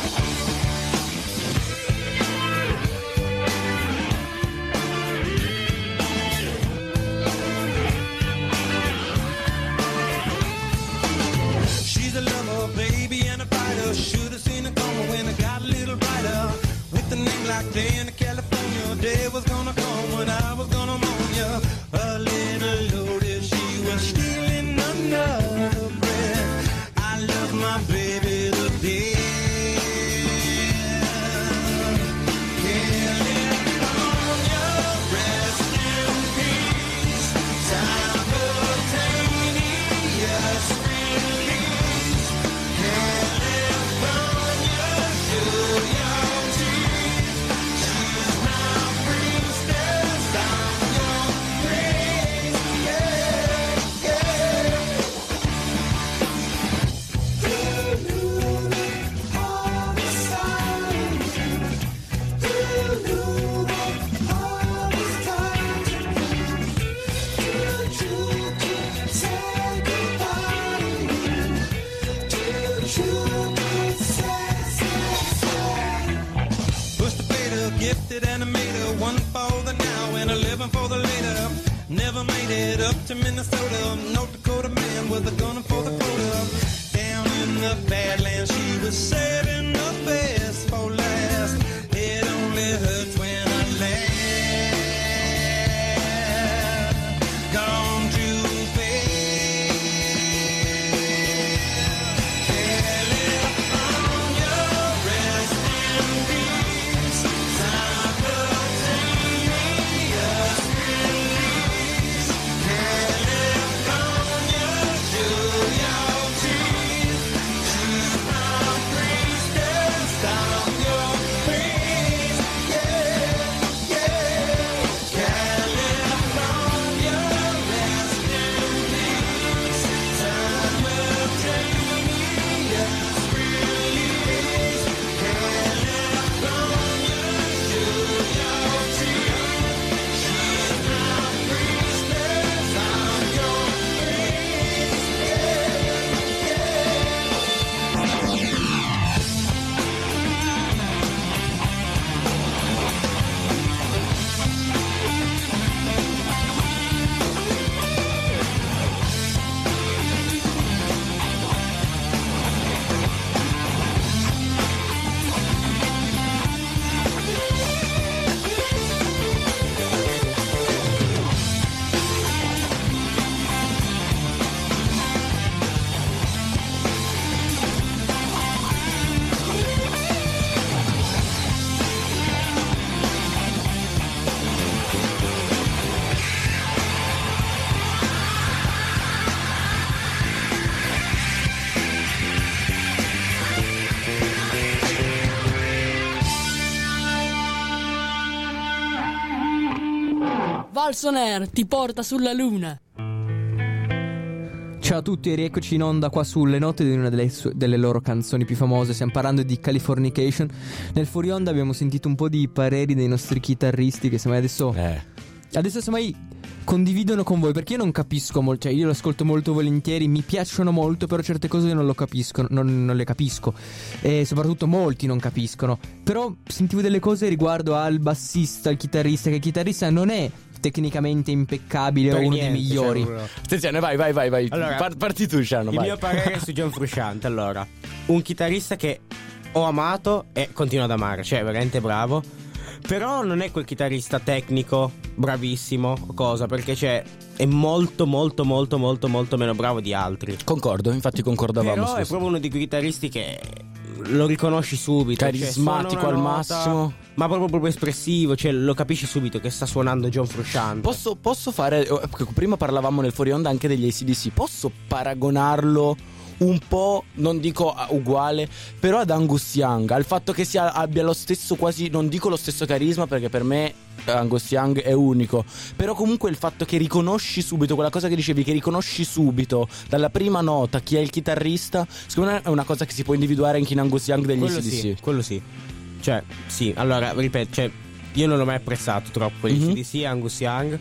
She's a lover, baby, and a fighter. Should have seen it coming when it got a little brighter. With a name like Danny California, day was gonna come when I was gonna moan ya. A little loaded, she was stealing another breath. I love my baby to death. California, rest in peace. Simultaneous release. California, show your teeth. She's my priestess. I'm your priest. Yeah, yeah. Push the fader, gifted animator, one for the now and eleven for the later. Never made it up to Minnesota. North Dakota man with a gun for the quota. Down in the Badlands, she was saving the best for last. It only hurts when I laugh. Gone too fast. California, rest in peace. Simultaneous release. California, show your teeth. She's my priestess. Valson Air ti porta sulla luna. Ciao a tutti e rieccoci in onda qua sulle note di una delle, su- delle loro canzoni più famose. Stiamo parlando di Californication. Nel fuori onda abbiamo sentito un po' di pareri dei nostri chitarristi che semmai adesso Eh. Adesso semmai condividono con voi, perché io non capisco molto, cioè io lo ascolto molto volentieri, mi piacciono molto, però certe cose io non lo capisco, non, non le capisco, e soprattutto molti non capiscono. Però sentivo delle cose riguardo al bassista, al chitarrista, che il chitarrista non è tecnicamente impeccabile Per o uno niente, dei migliori. cioè, Attenzione, vai, vai, vai, vai. Allora, Par- parti tu, Ciano, il vai. mio parere su John Frusciante. Allora, un chitarrista che ho amato e continuo ad amare, cioè veramente bravo. Però non è quel chitarrista tecnico bravissimo o cosa, perché cioè è molto molto molto molto molto meno bravo di altri. Concordo, infatti concordavamo Però su è questo. proprio uno di quei chitarristi che lo riconosci subito, Carismatico cioè, suona al una nota, massimo. ma proprio proprio espressivo, cioè lo capisci subito che sta suonando John Frusciante. Posso, posso fare, eh, prima parlavamo nel fuori onda anche degli A C D C, posso paragonarlo un po', non dico uguale, però ad Angus Young, al fatto che sia, abbia lo stesso, quasi, non dico lo stesso carisma, perché per me Angus Young è unico, però comunque il fatto che riconosci subito quella cosa che dicevi, che riconosci subito dalla prima nota chi è il chitarrista, secondo me è una cosa che si può individuare anche in Angus Young degli quello A C D C. sì, quello sì. Cioè, sì, allora, ripeto, cioè, io non l'ho mai apprezzato troppo gli Mhm. A C D C, Angus Young.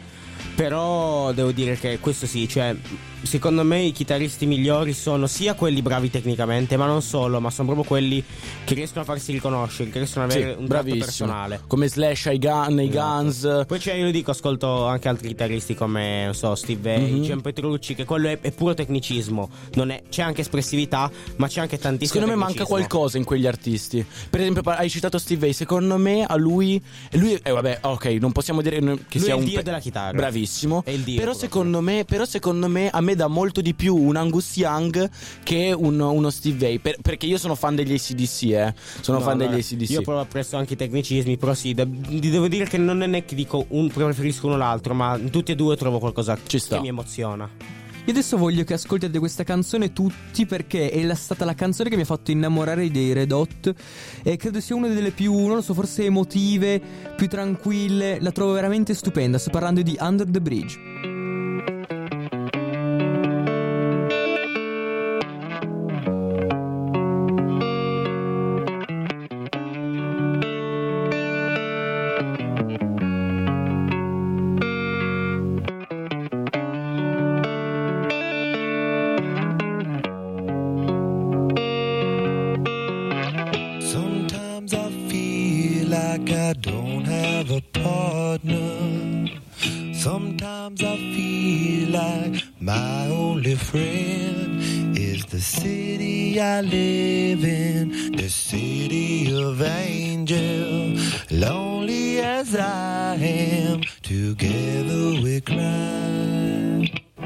Però devo dire che questo sì, cioè, secondo me i chitarristi migliori sono sia quelli bravi tecnicamente, ma non solo, ma sono proprio quelli che riescono a farsi riconoscere, che riescono ad avere Sì, un tratto bravissimo. personale. Come Slash ai Gun, nei Guns. Poi cioè, io lo dico, ascolto anche altri chitarristi come, non so, Steve Vai, Mhm. Gian Petrucci, che quello è, è puro tecnicismo, non è, c'è anche espressività, ma c'è anche tantissimo Secondo me manca tecnicismo. qualcosa in quegli artisti. Per esempio, par- hai citato Steve Vai. Secondo me a lui. E lui, eh, vabbè, ok, non possiamo dire che Lui sia è il un dio pe- della chitarra. Bravissimo. È il dio Però proprio. secondo me, però secondo me a me dà molto di più un Angus Young che un- uno Steve Vai. Per- perché io sono fan degli A C D C, eh. Sono No, fan allora, degli A C D C. Io proprio apprezzo anche i tecnicismi, però sì, de- devo dire che non è che dico un preferisco uno o l'altro, ma in tutti e due trovo qualcosa Ci sta. che mi emoziona. Io adesso voglio che ascoltiate questa canzone tutti, perché è la- stata la canzone che mi ha fatto innamorare dei Red Hot e credo sia una delle più, non lo so, forse emotive, più tranquille. La trovo veramente stupenda. Sto parlando di Under the Bridge. Sometimes I feel like I don't have a partner. Sometimes I feel like my only friend is the city I live in, the city of angel. Lonely as I am, together we cry.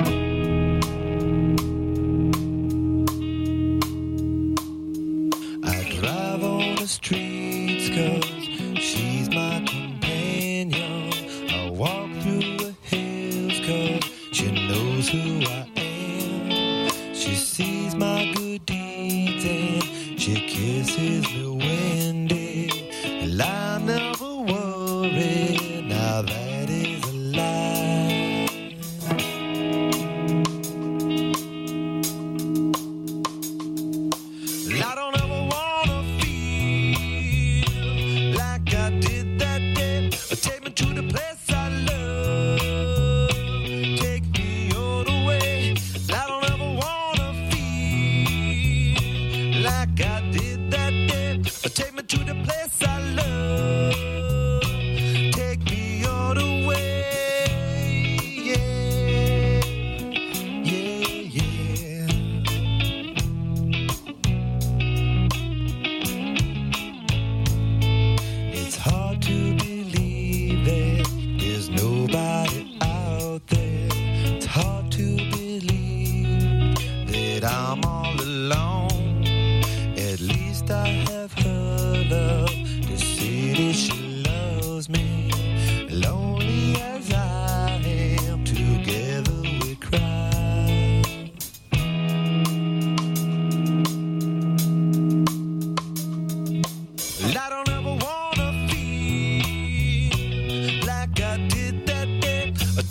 I drive on the streets 'cause she's my companion. I walk through the hills 'cause she knows who I am. She sees my good deeds and she kisses me windy. And I never worry, now that is a lie. I don't ever wanna feel like I did that day. Take me to the place I love. Take me all the way. I don't ever wanna feel like I did that day. Take me to the place I love. Take me all the way. Yeah, yeah, yeah. It's hard to believe that there's nobody out there. It's hard to believe that I'm all alone. At least I have her love. The city, she loves me. Lonely as I am, together we cry. I don't ever wanna feel like I did that day.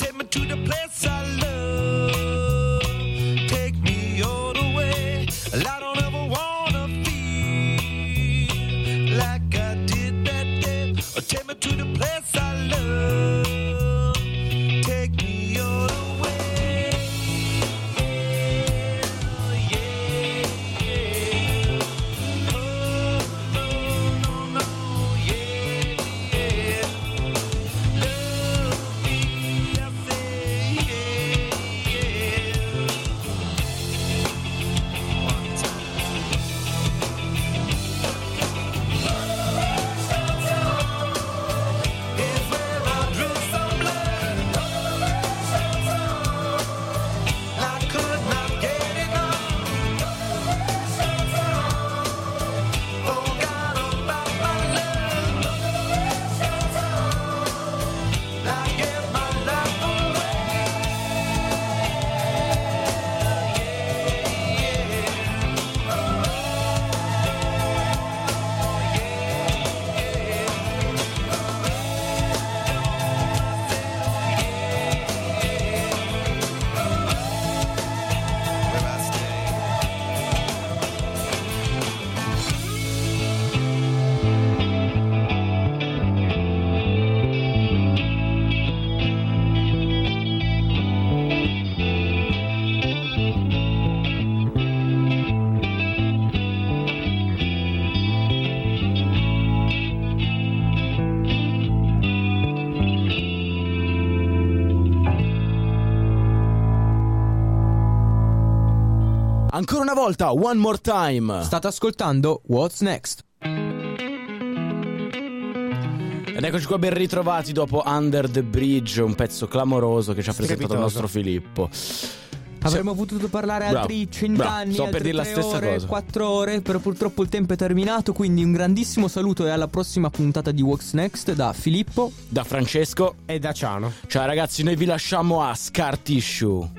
Ancora una volta, one more time. State ascoltando What's Next. Ed eccoci qua ben ritrovati dopo Under the Bridge, un pezzo clamoroso che ci ha presentato il nostro Filippo. Avremmo potuto parlare Bravo, altri cent'anni, bravo, sto per altre dire la tre stessa ore, cosa. quattro ore, però purtroppo il tempo è terminato, quindi un grandissimo saluto e alla prossima puntata di What's Next da Filippo, Da Francesco E da Ciano. Ciao ragazzi, noi vi lasciamo a Scar Tissue.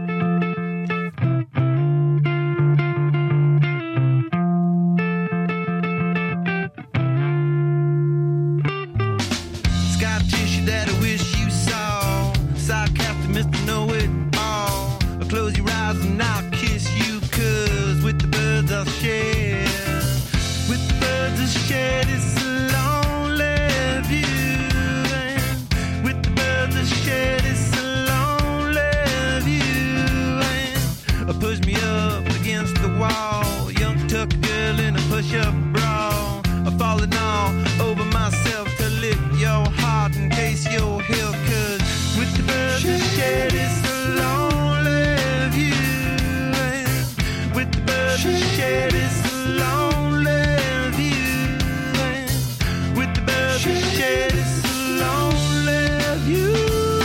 Scar tissue that I wish you saw. Sarcastic Mister Know-It-All. Close your eyes and I'll kiss you, cause with the birds I'll share. With the birds I'll share this lonely view. And with the birds I'll share this lonely view. And push me up against the wall. Young tuck girl in a push-up bra. I'm falling all over myself to lift your heart in case you're here. Cause with the birds I share this lonely view. And with the birds I share this lonely view. And with the birds I share this lonely view.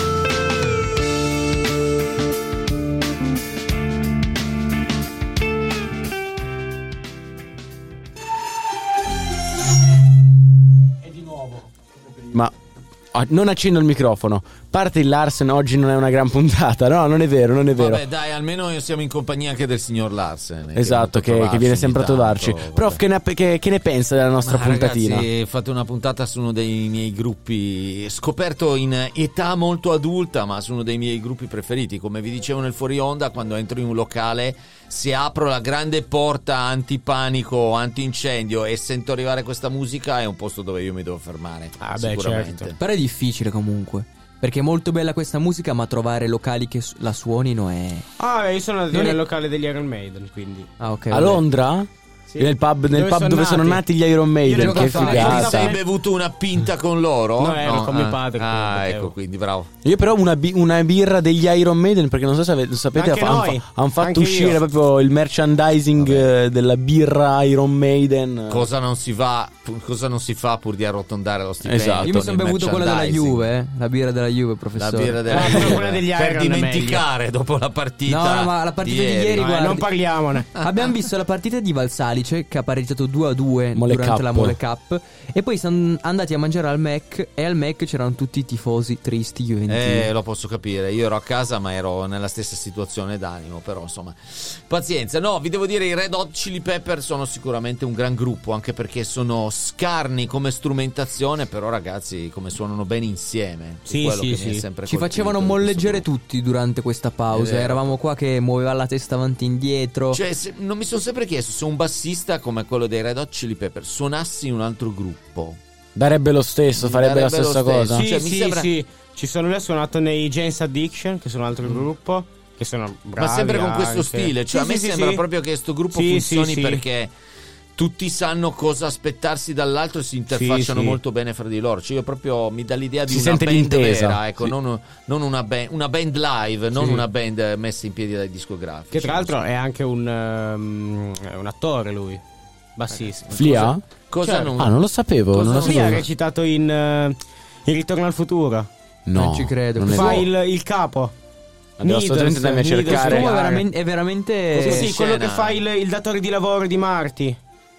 Ma ah, non accendo il microfono. Parte il Larsen, oggi non è una gran puntata. No, non è vero, non è vero. Vabbè, dai, almeno siamo in compagnia anche del signor Larsen. Esatto, che, che, che viene sempre a trovarci. Tanto, Prof, che ne, che, che ne pensa della nostra Ma puntatina? Ragazzi, fate una puntata su uno dei miei gruppi, scoperto in età molto adulta, ma su uno dei miei gruppi preferiti. Come vi dicevo nel fuori onda, quando entro in un locale, se apro la grande porta antipanico, antincendio e sento arrivare questa musica, è un posto dove io mi devo fermare. Ah, beh, sicuramente. certo. però è difficile comunque, perché è molto bella questa musica, ma trovare locali che s- la suonino è... Ah, beh, io sono Non nel è- locale degli Iron Maiden, quindi. Ah, ok. A vabbè. Londra? Sì. Nel pub, nel Dove pub sono dove sono nati. nati gli Iron Maiden. Io Che devo fare- figata. Ti sei bevuto una pinta con loro? No, ero con mio Ah, padre, quindi Ah, bevevo. ecco, quindi bravo. Io però una, bi- una birra degli Iron Maiden, perché non so se ave- lo sapete, Anche hanno noi, fa- han fatto anche uscire io. proprio il merchandising eh, della birra Iron Maiden. Cosa non si va, cosa non si fa pur di arrotondare lo stipendio? Esatto. Io mi sono nel bevuto quella della merchandising. Juve, eh, la birra della Juve, La professore. birra della Ah, Juve, però quella degli per Iron è dimenticare dopo la partita. No, no, ma la partita di ieri, No, eh, guardi, non parliamone. abbiamo visto la partita di Valsalice che ha pareggiato due a due Mole durante Cup. la Mole Cup, e poi siamo andati a mangiare al Mac, e al Mac c'erano tutti i tifosi tristi juventini. Eh, lo posso capire. Io ero a casa, ma ero nella stessa situazione d'animo. Però, insomma, pazienza. No, vi devo dire, i Red Hot Chili Pepper sono sicuramente un gran gruppo, anche perché sono scarni come strumentazione. Però, ragazzi, come suonano bene insieme. È Sì, quello sì, che sì. mi è sempre Ci colpito facevano di questo molleggiare gruppo. tutti durante questa pausa. È vero. Eravamo qua che muoveva la testa avanti e indietro. Cioè, se- non mi sono sempre chiesto se un bassista come quello dei Red Hot Chili Pepper suonassi in un altro gruppo. Darebbe lo stesso, farebbe Darebbe la stessa lo stesso. cosa. Sì. Sì, Cioè, mi sì, sembra- sì. Ci sono lui, ha suonato nei James Addiction, che sono un altro gruppo, che sono bravi. Ma sempre con questo anche. stile. Cioè, Sì, a me sì, sì, sembra sì. proprio che sto gruppo Sì, funzioni sì, sì. perché tutti sanno cosa aspettarsi dall'altro e si interfacciano Sì, sì. molto bene fra di loro. Cioè, io proprio mi dà l'idea di Si una sente band l'intesa. vera, ecco, Sì. non, non una, band, una band live, non Sì. una band messa in piedi dai discografici. Che tra l'altro è anche un, um, è un attore lui, bassista. Flia? Cosa Certo. non... Ah, non lo sapevo. Cosa Non lo non- Lui ha sapevo. recitato in, uh, in Ritorno al futuro. No, Non ci credo. non è Fa vero. il, il capo. Devo assolutamente andarmi a Needles, cercare. Quest'uomo è Needles. veramente, è veramente... Cosa Sì, in sì, quello scena? che fa il, il datore di lavoro di Marty.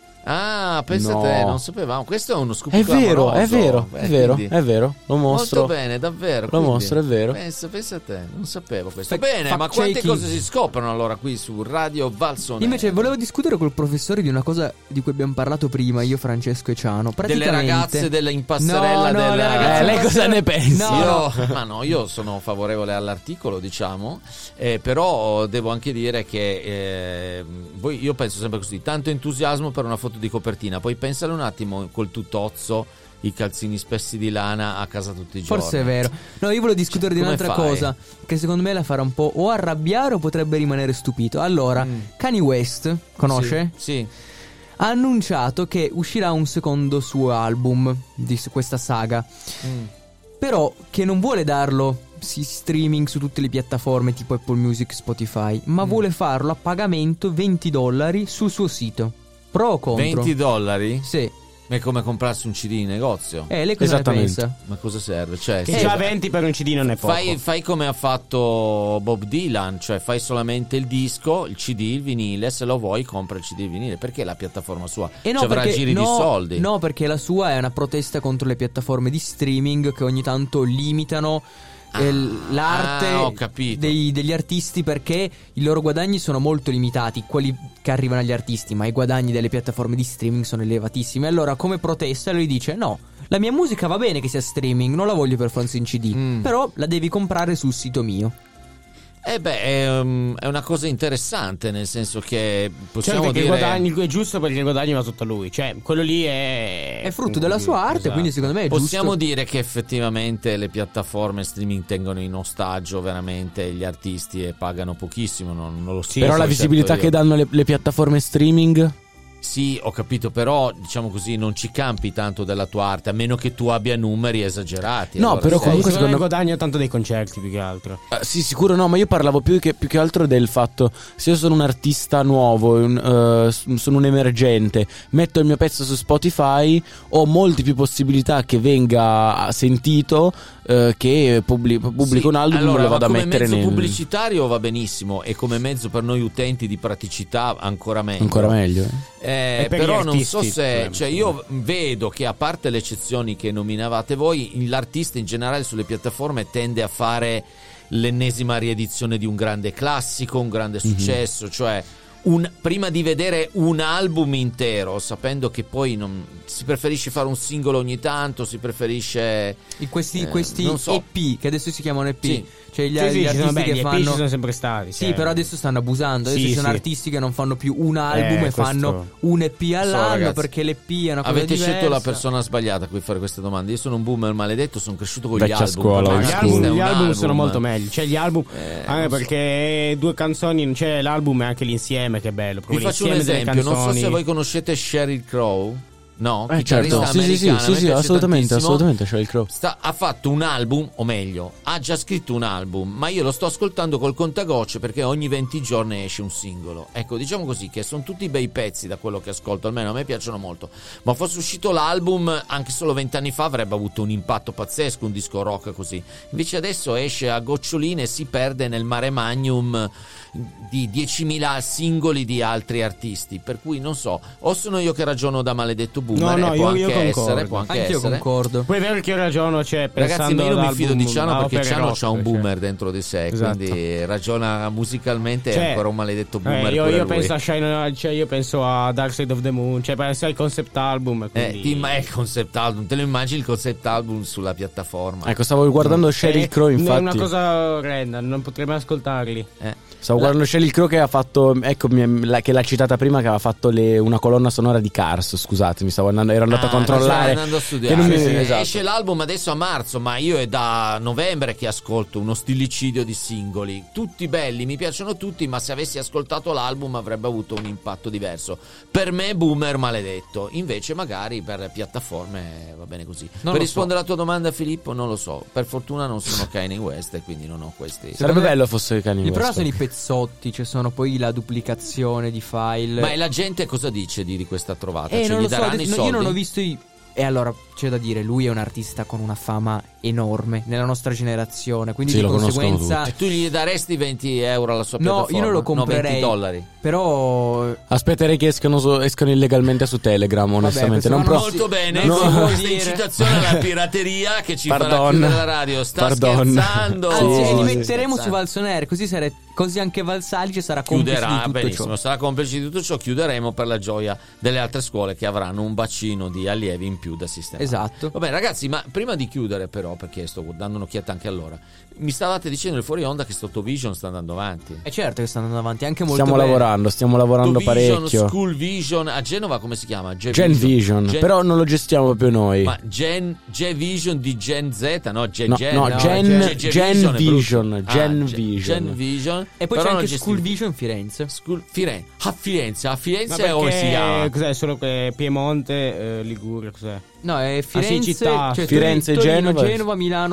Ah, pensa No. te, non sapevamo. Questo è uno scoop È vero, clamoroso. è vero, Eh, è vero, quindi- è vero. Lo mostro. Molto bene, davvero. Lo quindi- mostro, è vero. Pensa, pensa a te, non sapevo questo. Fact- Bene, ma fact quante checking. cose si scoprono allora qui su Radio Valsone? Invece volevo discutere col professore di una cosa di cui abbiamo parlato prima, io, Francesco e Ciano. delle Praticamente... ragazze della in passerella No, no, della... le ragazze Eh, lei cosa ne pensa? No, io, ma no, io sono favorevole all'articolo, diciamo, eh, però devo anche dire che eh, voi, io penso sempre così, tanto entusiasmo per una foto di copertina, poi pensale un attimo col tutozzo, i calzini spessi di lana a casa tutti i giorni. Forse è vero. No, io volevo discutere di come un'altra fai? cosa che secondo me la farà un po' o arrabbiare o potrebbe rimanere stupito. Allora, Mm. Kanye West, conosce? Sì, sì. Ha annunciato che uscirà un secondo suo album di s- questa saga. Mm. Però che non vuole darlo si streaming su tutte le piattaforme tipo Apple Music, Spotify, ma mm. vuole farlo a pagamento venti dollari sul suo sito. Pro o contro? venti dollari? Sì. Ma è come comprarsi un C D in negozio. Eh, lei cosa ne pensa? Ma cosa serve? Cioè, che sì, già venti per un C D non è poco. Fai, fai come ha fatto Bob Dylan, cioè fai solamente il disco, il C D, il vinile, se lo vuoi compra il C D e il vinile. Perché la piattaforma sua e no, ci avrà perché, giri no, di soldi? No, perché la sua è una protesta contro le piattaforme di streaming che ogni tanto limitano Ah, l'arte ah, ho capito. dei, degli artisti, perché i loro guadagni sono molto limitati, quelli che arrivano agli artisti, ma i guadagni delle piattaforme di streaming sono elevatissimi. Allora, come protesta, lui dice: no, la mia musica va bene che sia streaming, non la voglio per forza in C D, mm. però la devi comprare sul sito mio. Eh beh, è, um, è una cosa interessante, nel senso che possiamo cioè, dire... il guadagno è giusto perché il guadagno va tutto a lui. Cioè, quello lì è... È frutto della sua arte, esatto. Quindi secondo me è possiamo giusto. dire che effettivamente le piattaforme streaming tengono in ostaggio veramente gli artisti e pagano pochissimo, non, non lo so. Però la visibilità che danno le, le piattaforme streaming... Sì, ho capito, però diciamo così non ci campi tanto della tua arte, a meno che tu abbia numeri esagerati. No, allora però sei... comunque secondo secondo me guadagno tanto dei concerti più che altro. Uh, sì, sicuro no, ma io parlavo più che, più che altro del fatto, se io sono un artista nuovo, un, uh, sono un emergente, metto il mio pezzo su Spotify, ho molte più possibilità che venga sentito uh, che pubblico, pubblico sì, un album allora, e lo vado a mettere come mezzo nel... pubblicitario va benissimo, e come mezzo per noi utenti di praticità ancora meglio. Ancora meglio, eh. Eh, per però gli non so artisti, se, cioè io vedo che a parte le eccezioni che nominavate voi, l'artista in generale sulle piattaforme tende a fare l'ennesima riedizione di un grande classico, un grande successo, mm-hmm. cioè un, prima di vedere un album intero, sapendo che poi non, si preferisce fare un singolo ogni tanto, si preferisce in questi, eh, questi non so. E P che adesso si chiamano E P, sì. cioè gli, sì, gli sì, artisti sono, beh, che gli fanno E P ci sono sempre stati, sì, cioè. però adesso stanno abusando, adesso sì, ci sono sì. artisti che non fanno più un album eh, e fanno questo... un E P all'anno, so, ragazzi, perché l'E P è una cosa avete diversa. scelto la persona sbagliata a cui fare queste domande. Io sono un boomer maledetto, sono cresciuto con Vecchia gli album. scuola, Per me gli un album, artista è gli un album album. sono molto meglio, cioè gli album Eh, anche non so. perché due canzoni, cioè l'album è anche l'insieme che è bello. Vi faccio un l'insieme delle esempio, non so canzoni. se voi conoscete Sheryl Crow. No, Eh certo, sì sì sì, americana, sì, mi sì piace assolutamente, tantissimo. assolutamente, Sheryl Crow. Sta, ha fatto un album, o meglio, ha già scritto un album, ma io lo sto ascoltando col contagocce perché ogni venti giorni esce un singolo. Ecco, diciamo così, che sono tutti bei pezzi da quello che ascolto, almeno a me piacciono molto. Ma fosse uscito l'album anche solo vent'anni fa avrebbe avuto un impatto pazzesco, un disco rock così. Invece adesso esce a goccioline e si perde nel mare magnum di diecimila singoli di altri artisti, per cui non so, o sono io che ragiono da maledetto boomer, No, no, e può io- io anche concordo. essere, può anche Anch'io essere. concordo. Poi è vero che io ragiono, cioè, Ragazzi, ma io non mi fido di Ciano perché opere Ciano rock, c'ha un cioè. boomer dentro di sé, Esatto. quindi ragiona musicalmente, Cioè, è ancora un maledetto Eh, boomer io, pure io lui. penso a Shine, cioè io penso a Dark Side of the Moon, cioè penso al concept album. Eh, Quindi... ti- ma è il concept album, te lo immagini il concept album sulla piattaforma? Ecco, stavo guardando Sheryl Eh, Crow, È infatti. una cosa orrenda, non potrei mai ascoltarli. Eh. Stavo guardando Sheryl Crow che ha fatto, ecco, mi- la- che l'ha citata prima, che aveva fatto le- una colonna sonora di Cars, scusatemi, stavo andando, ero andato Ah, a controllare. stavo andando a studiare. che non mi- Sì, sì. esatto. Esce l'album adesso a marzo, ma io è da novembre che ascolto uno stillicidio di singoli, tutti belli, mi piacciono tutti, ma se avessi ascoltato l'album avrebbe avuto un impatto diverso. Per me boomer maledetto, invece magari per piattaforme va bene così. Non per lo rispondere alla tua domanda, Filippo, non lo so, per fortuna non sono Kanye West e quindi non ho questi. Sarebbe me- bello fosse Kanye Il West. problema sono i pezzotti, cioè sono poi la duplicazione di file. Ma e la gente cosa dice di, di questa trovata? Eh, Cioè non gli lo so, daranno adesso- i no, soldi? io non ho visto i... E allora c'è da dire, lui è un artista con una fama enorme nella nostra generazione, quindi Sì, di lo conoscono conseguenza E tu gli daresti venti euro alla sua no, piattaforma? io non lo No, comprerei. venti dollari. Però Aspetterei che escano, su- escano illegalmente su Telegram, onestamente. questo non non pro- Molto bene, no. con questa dire. incitazione alla pirateria che ci farà Pardon. chiudere la radio. Sta Pardon. scherzando. anzi, Sì, li sì, metteremo Scherzando. su Valsoner, così, sare- così anche Valsalice sarà complice Chiuderà di tutto benissimo, ciò. sarà complice di tutto ciò. Chiuderemo per la gioia delle altre scuole che avranno un bacino di allievi in più da sistemare. Esatto. Va bene, ragazzi, ma prima di chiudere, però, perché sto dando un'occhiata anche allora, mi stavate dicendo il fuori onda che Sottovision sta andando avanti. E certo che stanno andando avanti anche molto Stiamo bene. lavorando, stiamo lavorando Vision, parecchio. School Vision a Genova, come si chiama? G Gen Vision, Gen- però non lo gestiamo proprio noi. Ma Gen G Vision di Gen Z, no? Gen No, Gen, no, Gen- Gen, Gen è brutto. Vision, Ah, Gen Gen- Vision. Gen Vision. E poi però c'è non anche gestito. School Vision Firenze. School Firenze. A Firenze, a Ma Firenze o si perché chiama? cos'è? Solo che Piemonte, eh, Liguria, cos'è? No, è sì, Firenze, città. cioè Firenze, Torino, Genova. Genova, Milano,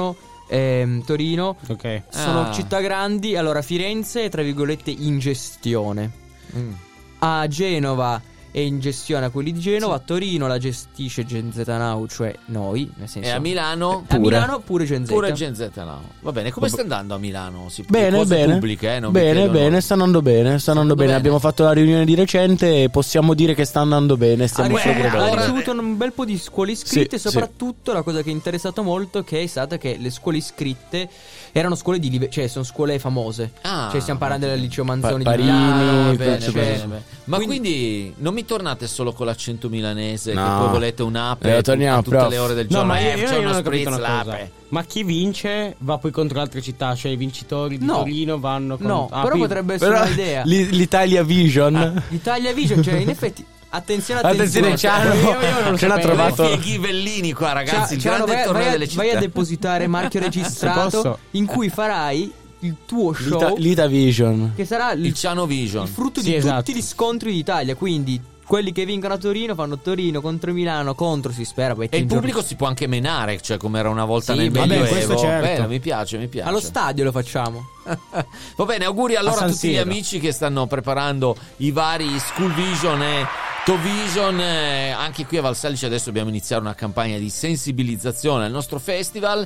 ehm, Torino. Ok. Sono Ah. città grandi. Allora, Firenze è tra virgolette in gestione. Mm. A Genova è in gestione a quelli di Genova. A Torino la gestisce Gen Z Now, cioè noi, nel senso. E a Milano A Milano pure Gen Z. pure Gen Z Now. Va bene, come sta andando a Milano? Si, Bene, cose bene. pubbliche, eh, non mi bene, chiedono- bene, sta andando bene, sta andando bene. bene. Abbiamo fatto la riunione di recente e possiamo dire che sta andando bene. Stiamo Ha, progredendo. ha allora- ricevuto un bel po' di scuole iscritte. Sì, e soprattutto la cosa che è interessato molto che è stata che le scuole iscritte erano scuole di live- cioè sono scuole famose. Ah, Cioè stiamo parlando del liceo Manzoni Pa- di Parini, Milano. bene, cioè- bene, bene. Ma quindi, Quindi- non mi tornate solo con l'accento milanese No. che poi volete un'ape Eh, tu- torniamo, a tutte prof. le ore del No, giorno. ma io, Eh, io c'è non uno ho capito spritz, una cosa. l'ape. Ma chi vince va poi contro altre città, cioè i vincitori di No. Torino vanno contro... No, Ah, però quindi- potrebbe essere Però un'idea. l'I- l'Italia Vision. L'Italia Vision, cioè in effetti attenzione Attenzione, attenzione. Ciano. Io- io non lo Ciano ha sapevo. trovato. Due Ghivellini qua, ragazzi. Il Ciao, grande vai, torneo vai a, delle città. vai a depositare marchio registrato posso? in cui farai il tuo show L'Ita- L'Ita Vision. che sarà il, Il Ciano Vision. il frutto Sì, di esatto. tutti gli scontri d'Italia. Quindi quelli che vincono a Torino fanno Torino contro Milano contro, si spera poi E il che un pubblico si può anche menare, cioè come era una volta Sì, nel vabbè, Medioevo. questo certo. Bene, mi piace, mi piace. giorno- allo stadio lo facciamo. Va bene, auguri allora a, San tutti gli Siro. amici che stanno preparando i vari School Vision e Tovision. Eh, anche qui a Valsalice adesso dobbiamo iniziare una campagna di sensibilizzazione al nostro festival.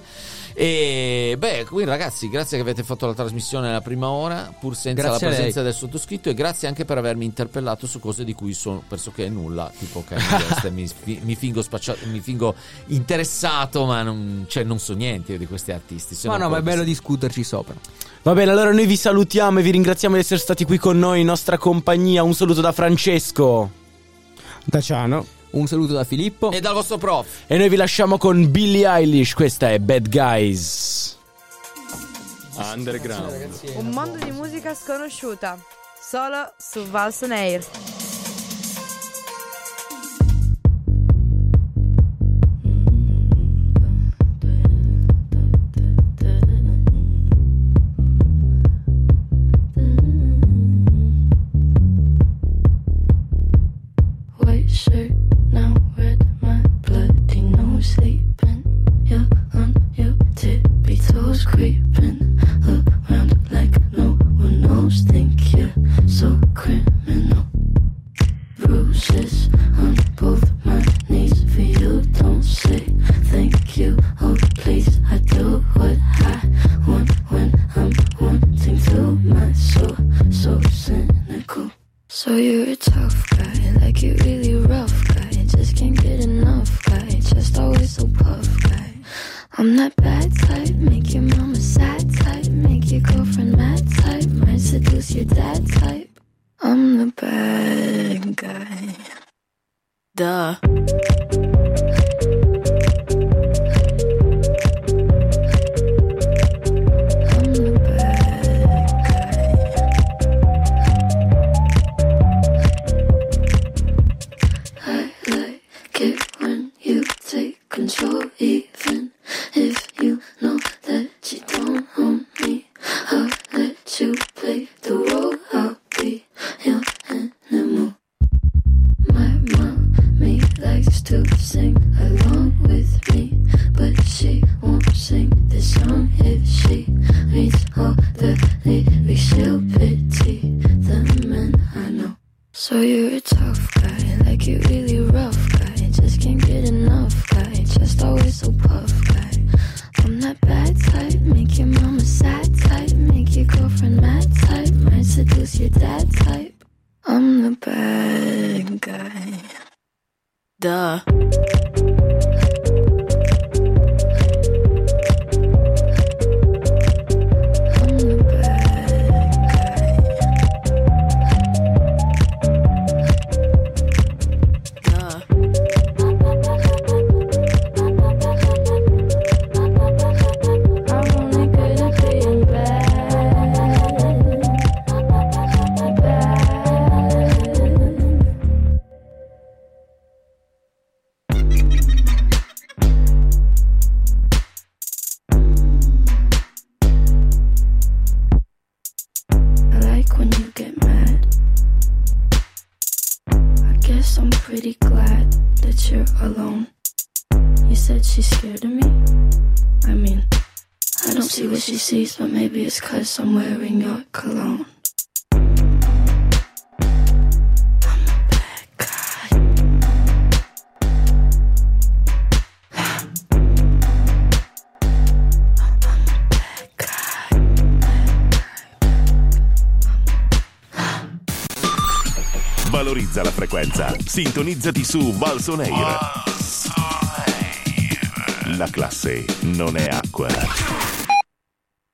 E beh, quindi ragazzi, grazie che avete fatto la trasmissione nella prima ora, pur senza Grazie a la lei. presenza del sottoscritto, e grazie anche per avermi interpellato su cose di cui sono pressoché nulla, tipo Kanye West. mi, fi- mi fingo spacciato, mi fingo interessato, ma non, cioè, non so niente io di questi artisti. Se Ma non no, ma è quello bello che- discuterci sopra. Va bene, allora noi vi salutiamo e vi ringraziamo di essere stati qui con noi in nostra compagnia. Un saluto da Francesco. Da Ciano. Un saluto da Filippo. E dal vostro prof. E noi vi lasciamo con Billie Eilish. Questa è Bad Guys. Underground. Un mondo di musica sconosciuta, solo su Valson Air. White shirt, now red, my bloody nose sleeping. You're on your tippy toes, creeping around like no one knows. Think you're so criminal. Bruises on both my knees for you. Don't say thank you. Oh, please, I do what I want when I'm wanting to. My soul, so cynical. So you're a tough guy, like you're really rough guy. Just can't get enough guy, just always so puff guy. I'm that bad type, make your mama sad type, make your girlfriend mad type, might seduce your dad type. I'm the bad guy. Duh. I'm the bad guy. I like it when you take control, even if you know that you don't own me. I'll let you play the role, I'll be your animal. My mommy likes to sing along with me, but she won't sing this song if she reads all the lyrics. She'll pity the men I know. So you're a tough guy, like you're really rough guy. Just can't get enough guy, just always so puff guy. I'm that bad type, make your mama sad type, make your girlfriend mad type, might seduce your dad type. I'm the bad guy. Duh. I'm the bad guy. Duh. I'm only good at being bad. Bad. I like when you get mad. I guess I'm pretty glad that you're alone. You said she's scared of me. I mean, I don't see what she sees, but maybe it's 'cause I'm wearing your cologne. Valorizza la frequenza. Sintonizzati su Valson Air. La classe non è acqua.